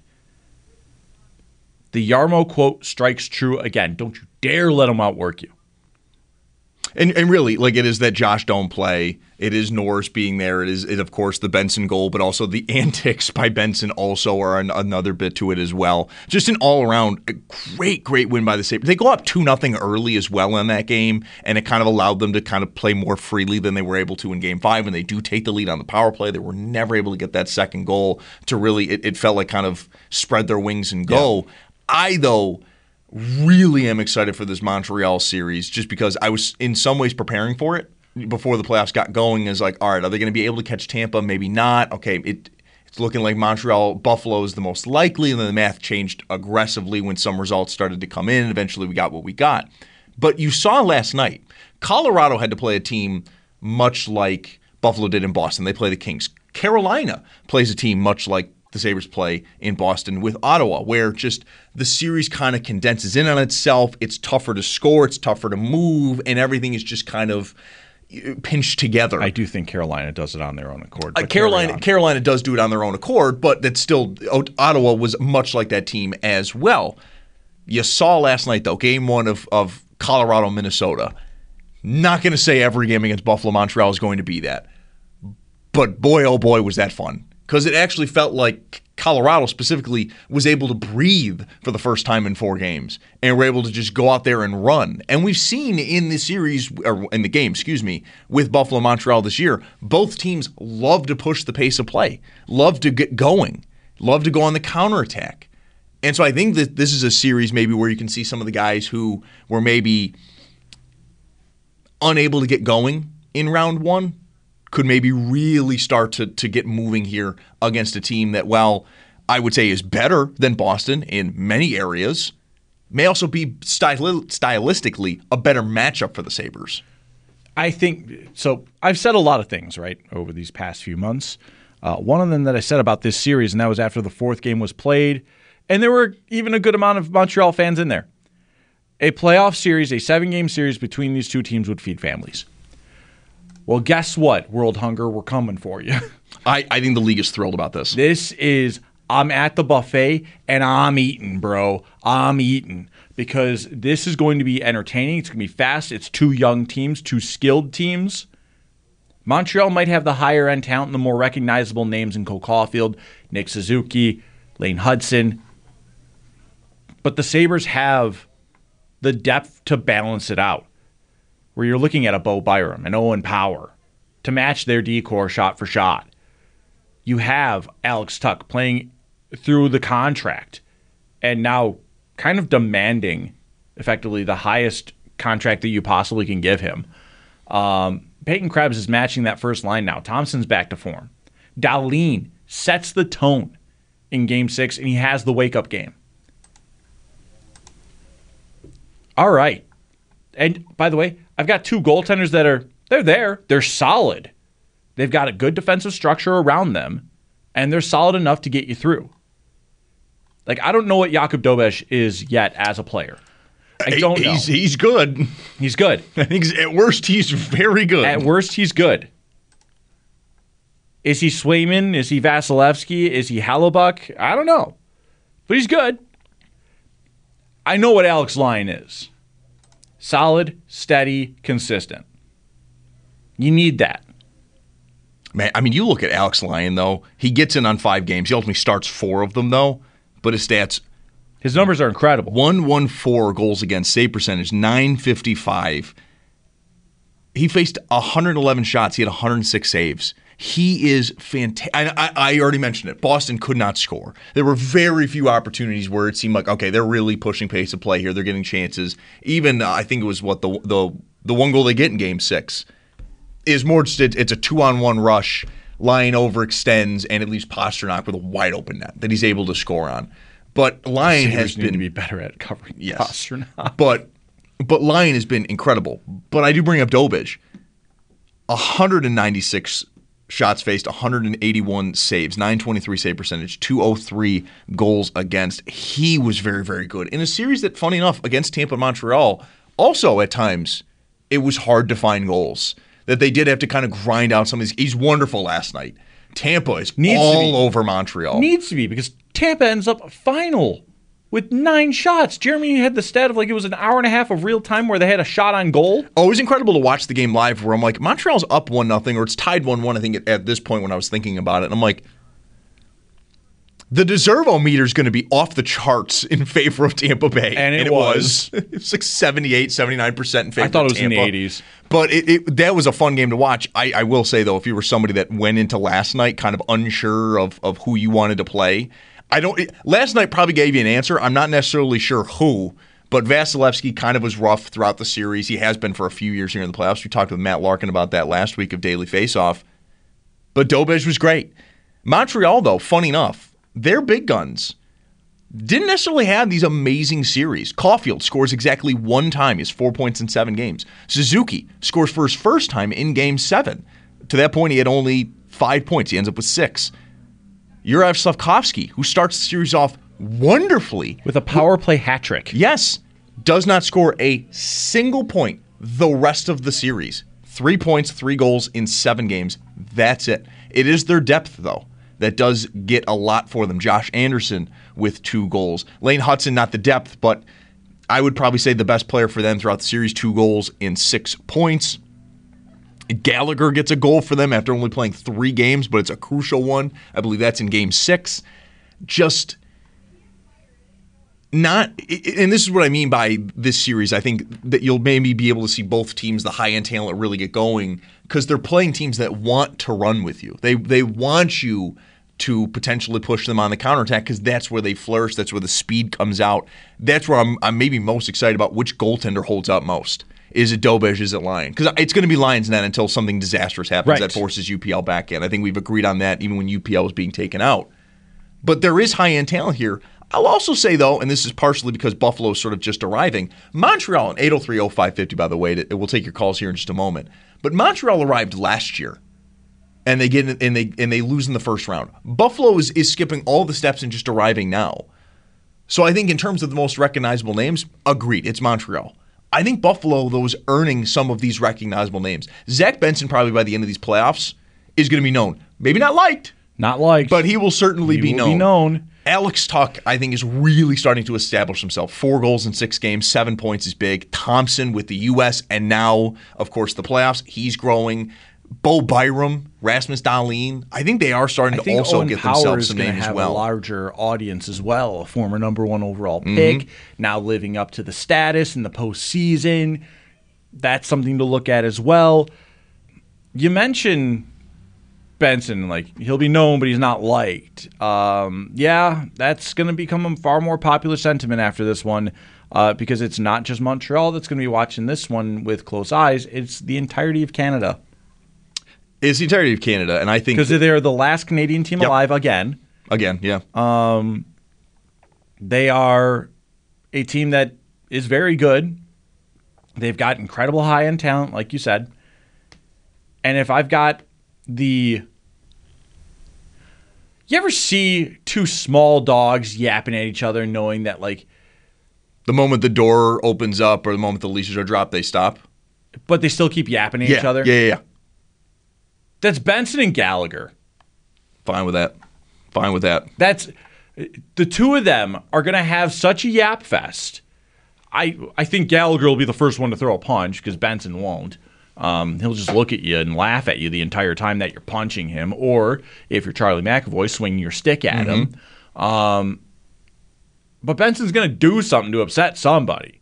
The Yarmo quote strikes true again. Don't you dare let them outwork you. And and really, like, it is that Josh Doan play. It is Norris being there. It is, it, of course, the Benson goal, but also the antics by Benson also are an, another bit to it as well. Just an all-around great, great win by the Sabres. They go up two nothing early as well in that game, and it kind of allowed them to kind of play more freely than they were able to in game five, and they do take the lead on the power play. They were never able to get that second goal to really, it, it felt like kind of spread their wings and go. Yeah. I, though, really am excited for this Montreal series just because I was in some ways preparing for it before the playoffs got going. Is like, all right, are they going to be able to catch Tampa? Maybe not. Okay, it it's looking like Montreal Buffalo is the most likely, and then the math changed aggressively when some results started to come in, and eventually we got what we got. But you saw last night, Colorado had to play a team much like Buffalo did in Boston. They play the Kings. Carolina plays a team much like the Sabres play in Boston with Ottawa, where just the series kind of condenses in on itself. It's tougher to score, it's tougher to move, and everything is just kind of pinched together. I do think Carolina does it on their own accord. Uh, Carolina Carolina does do it on their own accord, but that's still Ottawa was much like that team as well. You saw last night, though, game one of, of Colorado, Minnesota. Not going to say every game against Buffalo, Montreal is going to be that. But boy, oh boy, was that fun. Because it actually felt like Colorado specifically was able to breathe for the first time in four games and were able to just go out there and run. And we've seen in the series, or in the game, excuse me, with Buffalo and Montreal this year, both teams love to push the pace of play, love to get going, love to go on the counterattack. And so I think that this is a series maybe where you can see some of the guys who were maybe unable to get going in round one could maybe really start to, to get moving here against a team that, well, I would say is better than Boston in many areas, may also be styli- stylistically a better matchup for the Sabres. I think, so I've said a lot of things, right, over these past few months. Uh, one of them that I said about this series, and that was after the fourth game was played, and there were even a good amount of Montreal fans in there. A playoff series, a seven-game series between these two teams would feed families. Well, guess what, World Hunger? We're coming for you. I, I think the league is thrilled about this. This is, I'm at the buffet, and I'm eating, bro. I'm eating. Because this is going to be entertaining. It's going to be fast. It's two young teams, two skilled teams. Montreal might have the higher-end talent and the more recognizable names in Cole Caulfield, Nick Suzuki, Lane Hudson. But the Sabres have the depth to balance it out, where you're looking at a Bo Byram and Owen Power to match their decor shot for shot. You have Alex Tuch playing through the contract and now kind of demanding effectively the highest contract that you possibly can give him. Um, Peyton Krebs is matching that first line now. Thompson's back to form. Dahlin sets the tone in game six, and he has the wake-up game. All right. And by the way, I've got two goaltenders that are, they're there. They're solid. They've got a good defensive structure around them, and they're solid enough to get you through. Like, I don't know what Jakub Dobeš is yet as a player. I don't know. He's, he's good. He's good. I think at worst, he's very good. At worst, he's good. Is he Swayman? Is he Vasilevsky? Is he Hellebuck? I don't know. But he's good. I know what Alex Lyon is. Solid, steady, consistent. You need that. Man, I mean, you look at Alex Lyon, though. He gets in on five games. He ultimately starts four of them, though. But his stats... His numbers are incredible. one fourteen goals against, save percentage, nine fifty-five. He faced one hundred eleven shots. He had one hundred six saves. He is fantastic. I, I already mentioned it. Boston could not score. There were very few opportunities where it seemed like, okay, they're really pushing pace of play here. They're getting chances. Even, uh, I think it was what, the the the one goal they get in game six is more just, it, it's a two-on-one rush. Lyon overextends, and it leaves Pasternak with a wide-open net that he's able to score on. But Lyon has been to be better at covering yes. Pasternak. But but Lyon has been incredible. But I do bring up Dobeš. one hundred ninety-six shots faced, one hundred eighty-one saves, nine twenty-three save percentage, two oh three goals against. He was very, very good. In a series that, funny enough, against Tampa and Montreal, also at times, it was hard to find goals. That they did have to kind of grind out some of these. He's wonderful last night. Tampa is Needs all over Montreal. Needs to be, because Tampa ends up final with nine shots. Jeremy had the stat of like it was an hour and a half of real time where they had a shot on goal. Oh, it was incredible to watch the game live where I'm like, Montreal's up one nothing, or it's tied one one, I think, at, at this point when I was thinking about it. And I'm like, the deserve-o-meter is going to be off the charts in favor of Tampa Bay. And it, and it was. was. It's like seventy-eight, seventy-nine percent in favor of Tampa. I thought it was Tampa. In the eighties. But it, it, that was a fun game to watch. I, I will say, though, if you were somebody that went into last night kind of unsure of, of who you wanted to play, I don't. It, last night probably gave you an answer. I'm not necessarily sure who, But Vasilevsky kind of was rough throughout the series. He has been for a few years here in the playoffs. We talked with Matt Larkin about that last week of Daily Faceoff. But Dobej was great. Montreal, though, funny enough, their big guns didn't necessarily have these amazing series. Caulfield scores exactly one time. He has four points in seven games. Suzuki scores for his first time in game seven. To that point, he had only five points. He ends up with six. Juraj Slafkovsky, who starts the series off wonderfully. With a power play hat trick. Yes. Does not score a single point the rest of the series. Three points, three goals in seven games. That's it. It is their depth, though, that does get a lot for them. Josh Anderson with two goals. Lane Hudson, not the depth, but I would probably say the best player for them throughout the series, two goals in six points. Gallagher gets a goal for them after only playing three games, but it's a crucial one. I believe that's in game six. Just not, and this is what I mean by this series. I think that you'll maybe be able to see both teams, the high-end talent, really get going because they're playing teams that want to run with you. They they want you to potentially push them on the counterattack because that's where they flourish. That's where the speed comes out. That's where I'm, I'm maybe most excited about which goaltender holds up most. Is it Dobej? Is it Lyon? Because it's going to be Lions then until something disastrous happens right. that forces U P L back in. I think we've agreed on that even when U P L was being taken out. But there is high-end talent here. I'll also say, though, and this is partially because Buffalo is sort of just arriving, Montreal, and eight oh three oh five fifty, by the way, we'll take your calls here in just a moment. But Montreal arrived last year, and they get and they and they lose in the first round. Buffalo is, is skipping all the steps and just arriving now. So I think in terms of the most recognizable names, agreed, it's Montreal. I think Buffalo, though, is earning some of these recognizable names. Zach Benson, probably by the end of these playoffs, is going to be known. Maybe not liked. Not liked. But he will certainly he be will known. be known. Alex Tuch, I think, is really starting to establish himself. Four goals in six games, seven points is big. Thompson with the U S and now, of course, the playoffs. He's growing. Bo Byram, Rasmus Dahlin. I think they are starting I to also Owen get Power themselves some names have as well. A larger audience as well. A former number one overall pick, mm-hmm. now living up to the status in the postseason. That's something to look at as well. You mentioned Benson, like he'll be known, but he's not liked. Um, yeah, that's going to become a far more popular sentiment after this one uh, because it's not just Montreal that's going to be watching this one with close eyes. It's the entirety of Canada. It's the entirety of Canada, and I think because they're the last Canadian team yep. alive again. Again, yeah. Um, they are a team that is very good. They've got incredible high-end talent, like you said. And if I've got the... You ever see two small dogs yapping at each other knowing that, like... The moment the door opens up or the moment the leashes are dropped, they stop? But they still keep yapping at yeah, each other? Yeah, yeah, yeah. That's Benson and Gallagher. Fine with that. Fine with that. That's... The two of them are going to have such a yap fest. I I think Gallagher will be the first one to throw a punch because Benson won't. Um, he'll just look at you and laugh at you the entire time that you're punching him. Or if you're Charlie McAvoy, swinging your stick at mm-hmm. him. Um, but Benson's going to do something to upset somebody.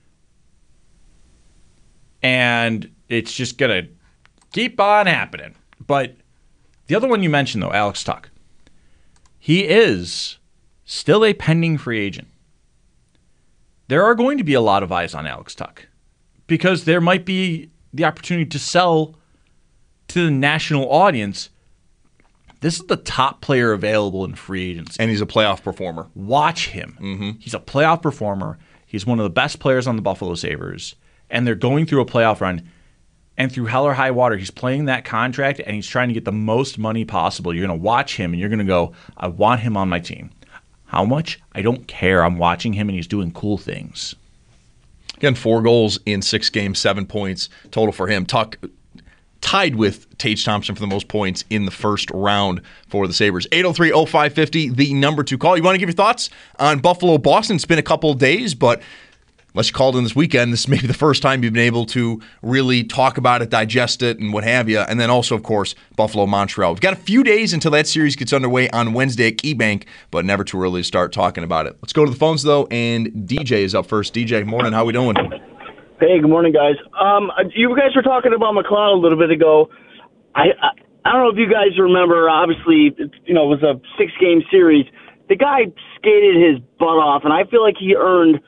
And it's just going to keep on happening. But the other one you mentioned, though, Alex Tuch, he is still a pending free agent. There are going to be a lot of eyes on Alex Tuch because there might be the opportunity to sell to the national audience. This is the top player available in free agency. And he's a playoff performer. Watch him. Mm-hmm. He's a playoff performer. He's one of the best players on the Buffalo Sabres. And they're going through a playoff run. And through hell or high water, he's playing that contract and he's trying to get the most money possible. You're going to watch him and you're going to go, I want him on my team. How much? I don't care. I'm watching him, and he's doing cool things. Again, four goals in six games, seven points total for him. Tuch tied with Tage Thompson for the most points in the first round for the Sabres. eight oh three oh five fifty, the number to call. You want to give your thoughts on Buffalo-Boston? It's been a couple of days, but unless you called in this weekend, this may be the first time you've been able to really talk about it, digest it, and what have you. And then also, of course, Buffalo-Montreal. We've got a few days until that series gets underway on Wednesday at KeyBank, but never too early to start talking about it. Let's go to the phones, though, and D J is up first. D J, morning. How we doing? Hey, good morning, guys. Um, you guys were talking about McLeod a little bit ago. I, I I don't know if you guys remember, obviously, you know, it was a six-game series. The guy skated his butt off, and I feel like he earned –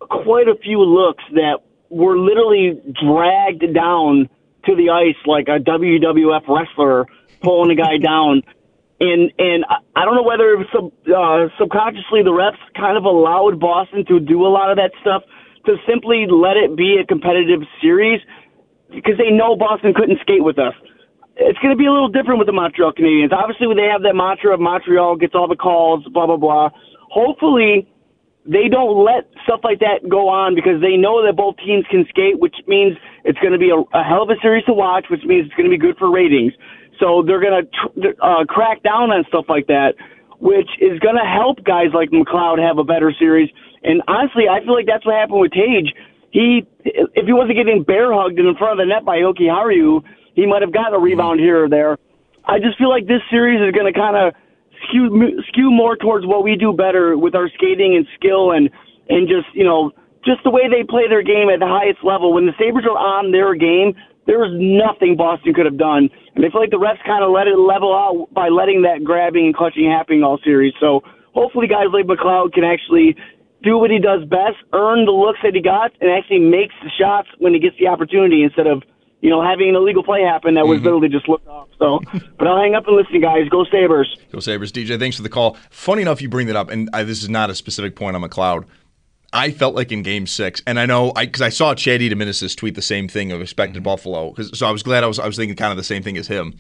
quite a few looks that were literally dragged down to the ice like a W W F wrestler pulling a guy down. And and I don't know whether it was sub, uh, subconsciously the refs kind of allowed Boston to do a lot of that stuff to simply let it be a competitive series because they know Boston couldn't skate with us. It's going to be a little different with the Montreal Canadiens. Obviously, they have that mantra of Montreal gets all the calls, blah, blah, blah. Hopefully, they don't let stuff like that go on because they know that both teams can skate, which means it's going to be a, a hell of a series to watch, which means it's going to be good for ratings. So they're going to tr- uh, crack down on stuff like that, which is going to help guys like McLeod have a better series. And honestly, I feel like that's what happened with Tage. He, if he wasn't getting bear hugged in front of the net by Oki Haru, he might have gotten a rebound here or there. I just feel like this series is going to kind of skew skew more towards what we do better with our skating and skill and and just you know just the way they play their game at the highest level. When the Sabres are on their game, there was nothing Boston could have done, and I feel like the refs kind of let it level out by letting that grabbing and clutching happening all series. So hopefully, guys like McLeod can actually do what he does best, earn the looks that he got, and actually makes the shots when he gets the opportunity instead of you know, having an illegal play happen that was mm-hmm. literally just looked off. So, but I'll hang up and listen, guys. Go Sabres. Go Sabres. D J, thanks for the call. Funny enough, you bring that up, and I, this is not a specific point on McLeod. I felt like in Game Six, and I know because I, I saw Chaddy DeMinicis tweet the same thing of expected mm-hmm. Buffalo. So I was glad I was I was thinking kind of the same thing as him.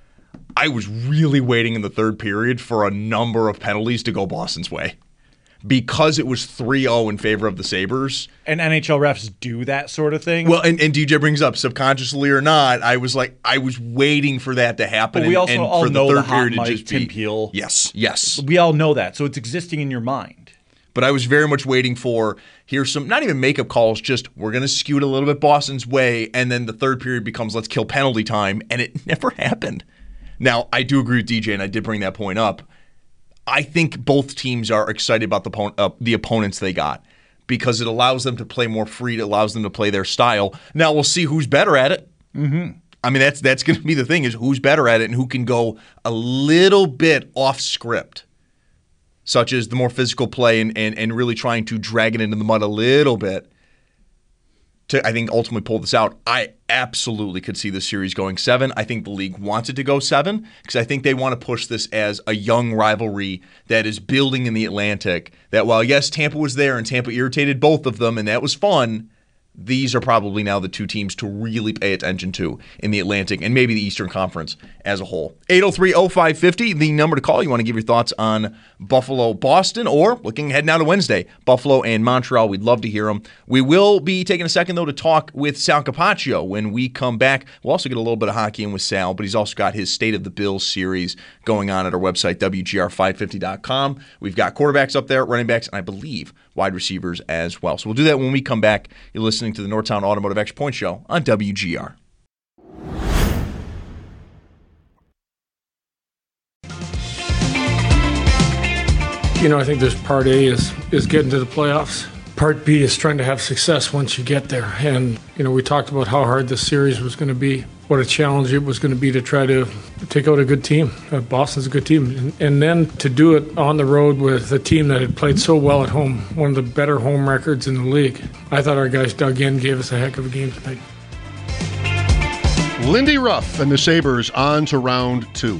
I was really waiting in the third period for a number of penalties to go Boston's way. Because it was three oh in favor of the Sabres. And N H L refs do that sort of thing. Well, and, and D J brings up, subconsciously or not, I was like, I was waiting for that to happen. But we and, also and all for know the the third hot period Mike, to just Tim be, Peel. Yes, yes. We all know that, so it's existing in your mind. But I was very much waiting for, here's some, not even makeup calls, just we're going to skew it a little bit Boston's way, and then the third period becomes let's kill penalty time, and it never happened. Now, I do agree with D J, and I did bring that point up. I think both teams are excited about the, uh, the opponents they got because it allows them to play more free. It allows them to play their style. Now we'll see who's better at it. Mm-hmm. I mean, that's that's going to be the thing is who's better at it and who can go a little bit off script, such as the more physical play and, and, and really trying to drag it into the mud a little bit to, I think, ultimately pull this out. I absolutely could see this series going seven. I think the league wants it to go seven because I think they want to push this as a young rivalry that is building in the Atlantic. That while, yes, Tampa was there and Tampa irritated both of them and that was fun, these are probably now the two teams to really pay attention to in the Atlantic and maybe the Eastern Conference as a whole. eight oh three oh five five oh, the number to call. You want to give your thoughts on Buffalo, Boston, or looking ahead now to Wednesday, Buffalo and Montreal. We'd love to hear them. We will be taking a second, though, to talk with Sal Capaccio when we come back. We'll also get a little bit of hockey in with Sal, but he's also got his State of the Bills series going on at our website, W G R five fifty dot com. We've got quarterbacks up there, running backs, and I believe wide receivers as well. So we'll do that when we come back. You're listening to the Northtown Automotive Extra Point Show on W G R. You know, I think this part A is, is getting to the playoffs. Part B is trying to have success once you get there. And, you know, we talked about how hard this series was going to be, what a challenge it was going to be to try to take out a good team. Uh, Boston's a good team. And, and then to do it on the road with a team that had played so well at home, one of the better home records in the league. I thought our guys dug in, gave us a heck of a game tonight. Lindy Ruff and the Sabres on to round two.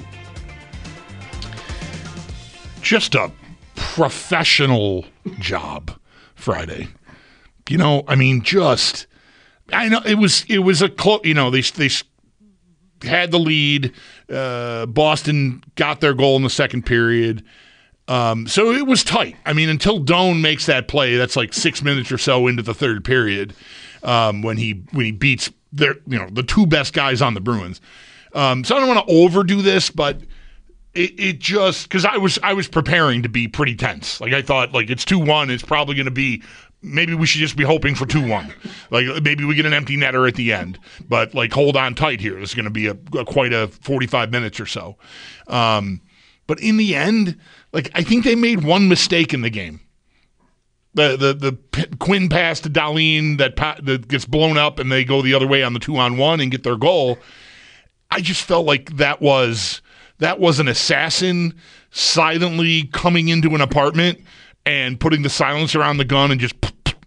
Just a professional job Friday. You know, I mean, just I know it was it was a close. You know, they they had the lead. Uh, Boston got their goal in the second period, um, so it was tight. I mean, until Doan makes that play, that's like six minutes or so into the third period um, when he when he beats their you know the two best guys on the Bruins. Um, so I don't want to overdo this, but. It, it just because I was I was preparing to be pretty tense. Like I thought, like it's two one. It's probably going to be. Maybe we should just be hoping for two one. Like maybe we get an empty netter at the end. But like hold on tight here. This is going to be a, a quite a forty-five minutes or so. Um, but in the end, like I think they made one mistake in the game. The the the P- Quinn pass to Dahlin that pa- that gets blown up and they go the other way on the two on one and get their goal. I just felt like that was. That was an assassin silently coming into an apartment and putting the silencer on the gun and just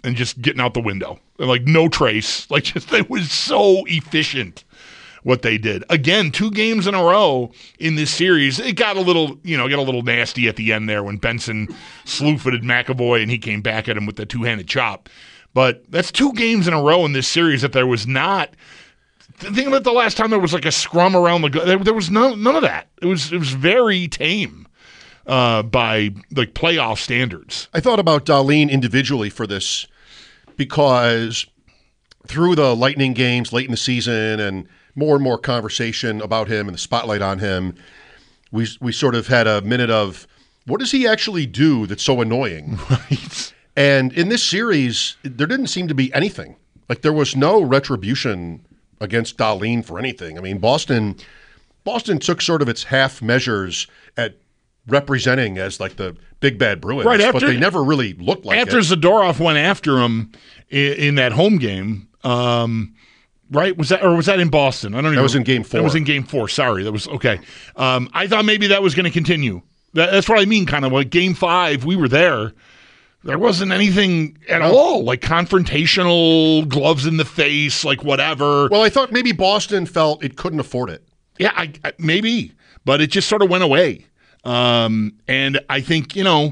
and just getting out the window. Like no trace. Like just it was so efficient what they did. Again, two games in a row in this series. It got a little, you know, got a little nasty at the end there when Benson slew-footed McAvoy and he came back at him with the two-handed chop. But that's two games in a row in this series that there was not. Think about the last time there was like a scrum around the. There, there was none, none of that. It was it was very tame uh, by like playoff standards. I thought about Dahlin individually for this because through the Lightning games late in the season and more and more conversation about him and the spotlight on him, we we sort of had a minute of what does he actually do that's so annoying? Right. And in this series, there didn't seem to be anything. Like there was no retribution against Dahlin for anything. I mean, Boston Boston took sort of its half measures at representing as like the big bad Bruins, right, after, but they never really looked like after it. After Zadorov went after him in, in that home game, um, right? Was that or was that in Boston? I don't know. That was in game four. That was in game four. Sorry, that was okay. Um, I thought maybe that was going to continue. That, that's what I mean. Kind of like game five, we were there. There wasn't anything at all, like confrontational, gloves in the face, like whatever. Well, I thought maybe Boston felt it couldn't afford it. Yeah, I, I, maybe, but it just sort of went away. Um, and I think, you know.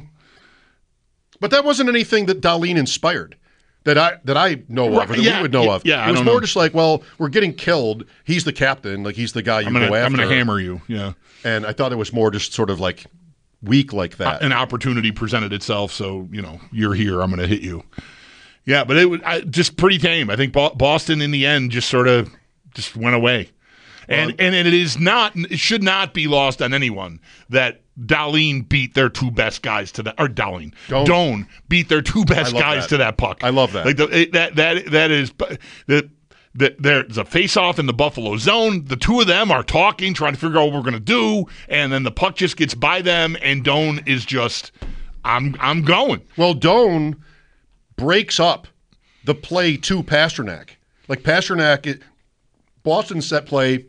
But that wasn't anything that Dahlin inspired that I that I know of, or that yeah, we would know yeah, of. Yeah, it was I don't more know. just like, well, we're getting killed. He's the captain. Like, he's the guy you I'm gonna, go after. I'm going to hammer you, yeah. And I thought it was more just sort of like weak like that. An opportunity presented itself, so, you know, you're here, I'm going to hit you. Yeah, but it was I, just pretty tame. I think Boston, in the end, just sort of just went away. And uh, and it is not, it should not be lost on anyone that Dahlin beat their two best guys to that, or Dahlin, Doan, Doan beat their two best guys that. to that puck. I love that. Like the, it, that that that is that. The, there's a face-off in the Buffalo zone. The two of them are talking, trying to figure out what we're going to do, and then the puck just gets by them, and Doan is just, I'm I'm going. Well, Doan breaks up the play to Pasternak. Like Pasternak, it, Boston's set play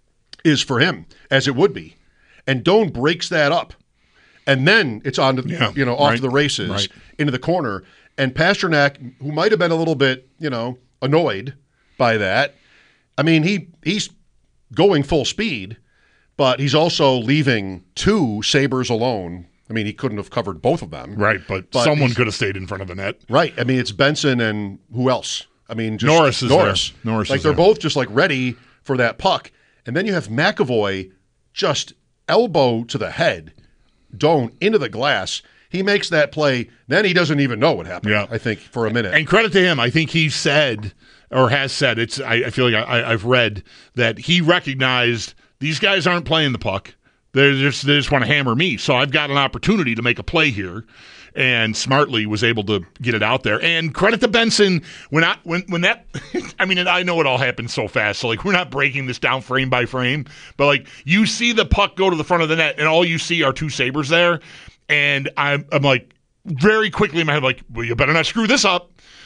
is for him, as it would be. And Doan breaks that up. And then it's on to, yeah, you know, off right, to the races, right. into the corner. And Pasternak, who might have been a little bit, you know, annoyed by that. I mean, he he's going full speed, but he's also leaving two Sabres alone. I mean, he couldn't have covered both of them. Right, but, but someone could have stayed in front of the net. Right. I mean, it's Benson and who else? I mean, just Norris is Norris. there. Norris like is they're there. both just like ready for that puck. And then you have McAvoy just elbow to the head, Doan into the glass. He makes that play. Then he doesn't even know what happened, yeah. I think, for a minute. And credit to him. I think he said – or has said, it's. I, I feel like I, I've read that he recognized these guys aren't playing the puck. They're just, they just want to hammer me. So I've got an opportunity to make a play here. And smartly was able to get it out there. And credit to Benson when I when when that I mean, and I know it all happened so fast. So like we're not breaking this down frame by frame, but like you see the puck go to the front of the net, and all you see are two Sabres there. And I'm I'm like very quickly in my head like, well, you better not screw this up.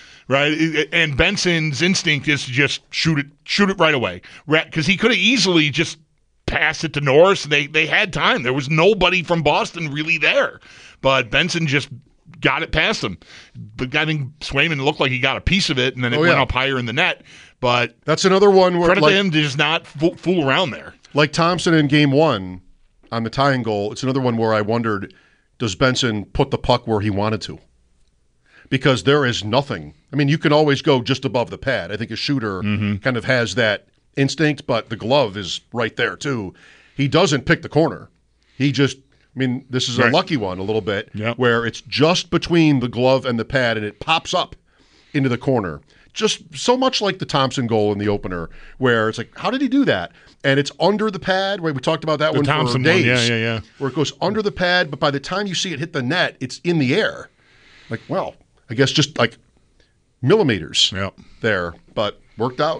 Right, and Benson's instinct is to just shoot it, shoot it right away, because he could have easily just passed it to Norris. They they had time. There was nobody from Boston really there, but Benson just got it past him. But I think Swayman looked like he got a piece of it, and then it oh, went yeah. up higher in the net. But that's another one where credit like, to him to just not fool, fool around there. Like Thompson in Game One on the tying goal. It's another one where I wondered, does Benson put the puck where he wanted to? Because there is nothing. I mean, you can always go just above the pad. I think a shooter mm-hmm. kind of has that instinct, but the glove is right there too. He doesn't pick the corner. He just, I mean, this is right. a lucky one a little bit yep. where it's just between the glove and the pad and it pops up into the corner. Just so much like the Thompson goal in the opener where it's like, how did he do that? And it's under the pad. Right? We talked about that the one Thompson for days. One. Yeah, yeah, yeah. Where it goes under the pad, but by the time you see it hit the net, it's in the air. Like, well, I guess just like millimeters yep. there, but worked out.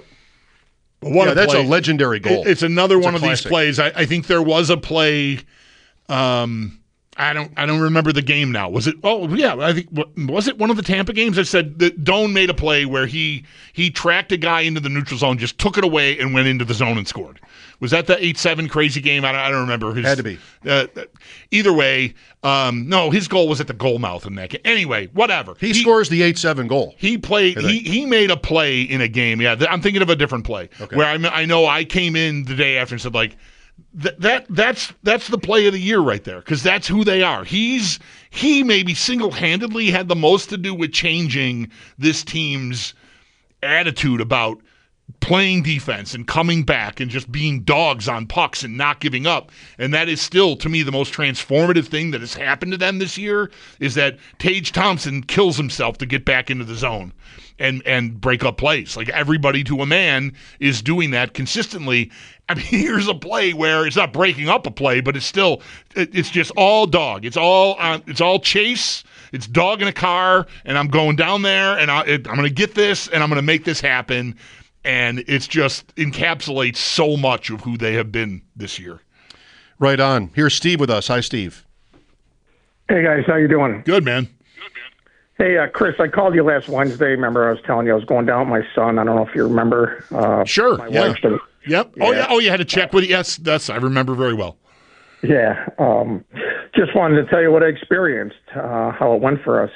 What yeah, a that's play. a legendary goal. It's another it's one of classic. these plays. I, I think there was a play um, I don't. I don't remember the game now. Was it? Oh, yeah. I think was it one of the Tampa games that said that Doan made a play where he he tracked a guy into the neutral zone, just took it away, and went into the zone and scored. Was that the eight seven crazy game? I don't, I don't remember. His, Had to be. Uh, either way, um, no. His goal was at the goal mouth in that game. Anyway, whatever. He, he scores the eight seven goal. He played. He he made a play in a game. Yeah, th- I'm thinking of a different play okay. where I I know I came in the day after and said like. Th- that that's that's the play of the year right there because that's who they are. He's he maybe single-handedly had the most to do with changing this team's attitude about playing defense and coming back and just being dogs on pucks and not giving up. And that is still, to me, the most transformative thing that has happened to them this year is that Tage Thompson kills himself to get back into the zone and and break up plays. Like everybody to a man is doing that consistently. I mean, here's a play where it's not breaking up a play, but it's still it, it's just all dog. It's all uh, it's all chase. It's dog in a car, and I'm going down there, and I, it, I'm going to get this, and I'm going to make this happen. And it's just encapsulates so much of who they have been this year. Right on. Here's Steve with us. Hi, Steve. Hey, guys. How you doing? Good, man. Hey, uh, Chris, I called you last Wednesday. Remember I was telling you I was going down with my son. I don't know if you remember. Uh, sure. My yeah. wife did, Yep. yeah. Oh, yeah. Oh, you had to check with it. Yes, that's, I remember very well. Yeah. Um, just wanted to tell you what I experienced, uh, how it went for us.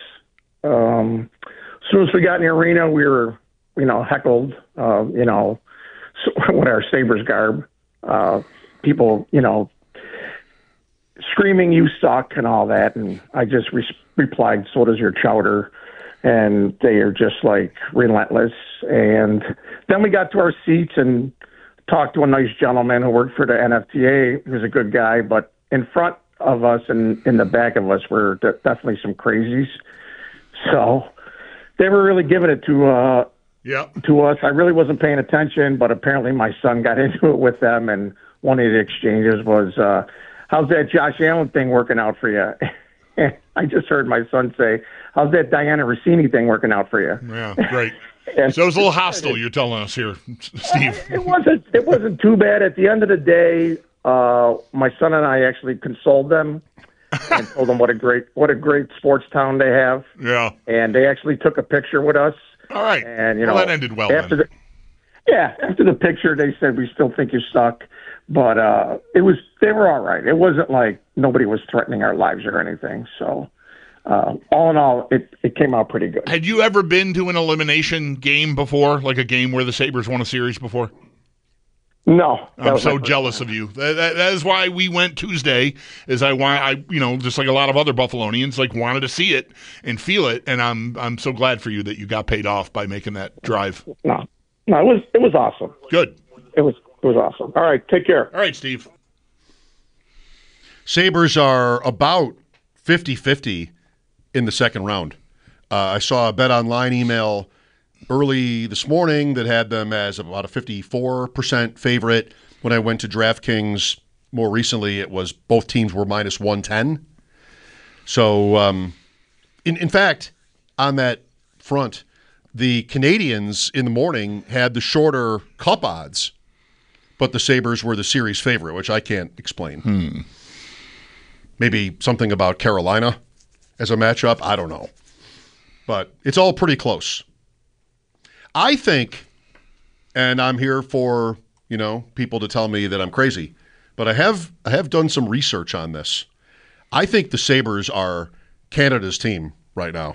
Um, as soon as we got in the arena, we were, you know, heckled, uh, you know, with our Sabres garb. Uh, people, you know, screaming, "You suck," and all that. And I just re- replied, "So does your chowder." And they are just like relentless. And then we got to our seats and talked to a nice gentleman who worked for the N F T A. He was a good guy, but in front of us and in the back of us were de- definitely some crazies. So they were really giving it to uh, yeah. to us. I really wasn't paying attention, but apparently my son got into it with them, and one of the exchanges was, uh, "How's that Josh Allen thing working out for you?" And I just heard my son say, "How's that Diana Rossini thing working out for you?" Yeah, great. And so it was a little hostile, you're telling us here, Steve. It wasn't. It wasn't too bad. At the end of the day, uh, my son and I actually consoled them and told them what a great what a great sports town they have. Yeah. And they actually took a picture with us. All right. And you well, know, that ended well. After then. the, yeah, after the picture, they said, "We still think you suck," but uh, it was they were all right. It wasn't like nobody was threatening our lives or anything. So. Uh, all in all, it, it came out pretty good. Had you ever been to an elimination game before, like a game where the Sabres won a series before? No. I'm so jealous of you. That, that, that is why we went Tuesday, is I want, I you know, just like a lot of other Buffalonians, like wanted to see it and feel it, and I'm I'm so glad for you that you got paid off by making that drive. No, no, it was it was awesome. Good. It was it was awesome. All right, take care. All right, Steve. Sabres are about fifty-fifty in the second round. Uh, I saw a Bet Online email early this morning that had them as about a fifty-four percent favorite. When I went to DraftKings more recently, it was both teams were minus one ten. So, um, in, in fact, on that front, the Canadians in the morning had the shorter cup odds, but the Sabres were the series favorite, which I can't explain. Hmm. Maybe something about Carolina as a matchup, I don't know. But it's all pretty close. I think, and I'm here for, you know, people to tell me that I'm crazy, but I have I have done some research on this. I think the Sabres are Canada's team right now.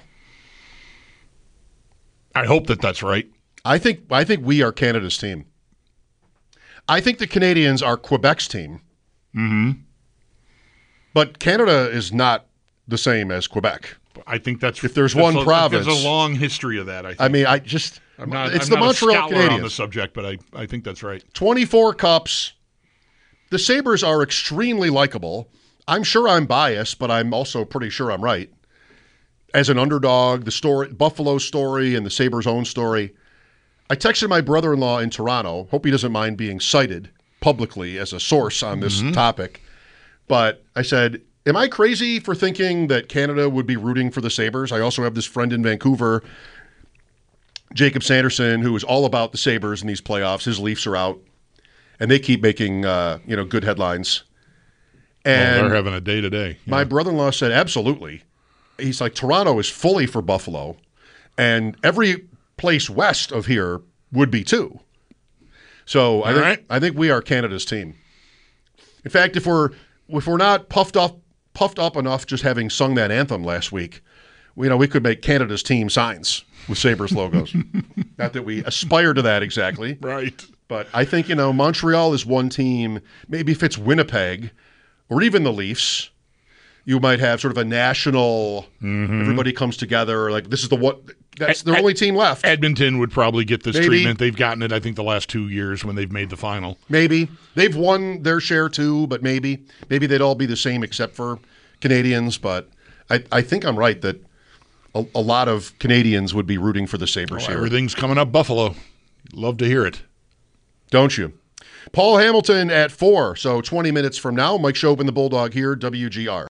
I hope that that's right. I think I think we are Canada's team. I think the Canadians are Quebec's team. Mm-hmm. But Canada is not the same as Quebec. I think that's if there's that's one a, province. There's a long history of that. I think. I mean, I just I'm not. It's I'm the not Montreal a scholar Canadiens on the subject, but I, I think that's right. twenty-four cups. The Sabres are extremely likable. I'm sure I'm biased, but I'm also pretty sure I'm right. As an underdog, the story, Buffalo's story, and the Sabres' own story. I texted my brother-in-law in Toronto. Hope he doesn't mind being cited publicly as a source on this Mm-hmm. topic. But I said, am I crazy for thinking that Canada would be rooting for the Sabres? I also have this friend in Vancouver, Jacob Sanderson, who is all about the Sabres in these playoffs. His Leafs are out, and they keep making uh, you know good headlines. And oh, they're having a day today. Yeah. My brother-in-law said, absolutely. He's like, Toronto is fully for Buffalo, and every place west of here would be too. So I All think right. I think we are Canada's team. In fact, if we're if we're not puffed up puffed up enough just having sung that anthem last week, you know, we could make Canada's team signs with Sabres logos. Not that we aspire to that exactly. Right. But I think, you know, Montreal is one team. Maybe if it's Winnipeg or even the Leafs, you might have sort of a national, mm-hmm. everybody comes together, like this is the what that's their Ed, only team left. Edmonton would probably get this Maybe. treatment. They've gotten it, I think, the last two years when they've made the final. Maybe. They've won their share too, but maybe. Maybe they'd all be the same except for Canadians. But I, I think I'm right that a, a lot of Canadians would be rooting for the Sabres oh, here. Everything's coming up Buffalo. Love to hear it. Don't you? Paul Hamilton at four, so twenty minutes from now. Mike Shobin, the Bulldog here, W G R.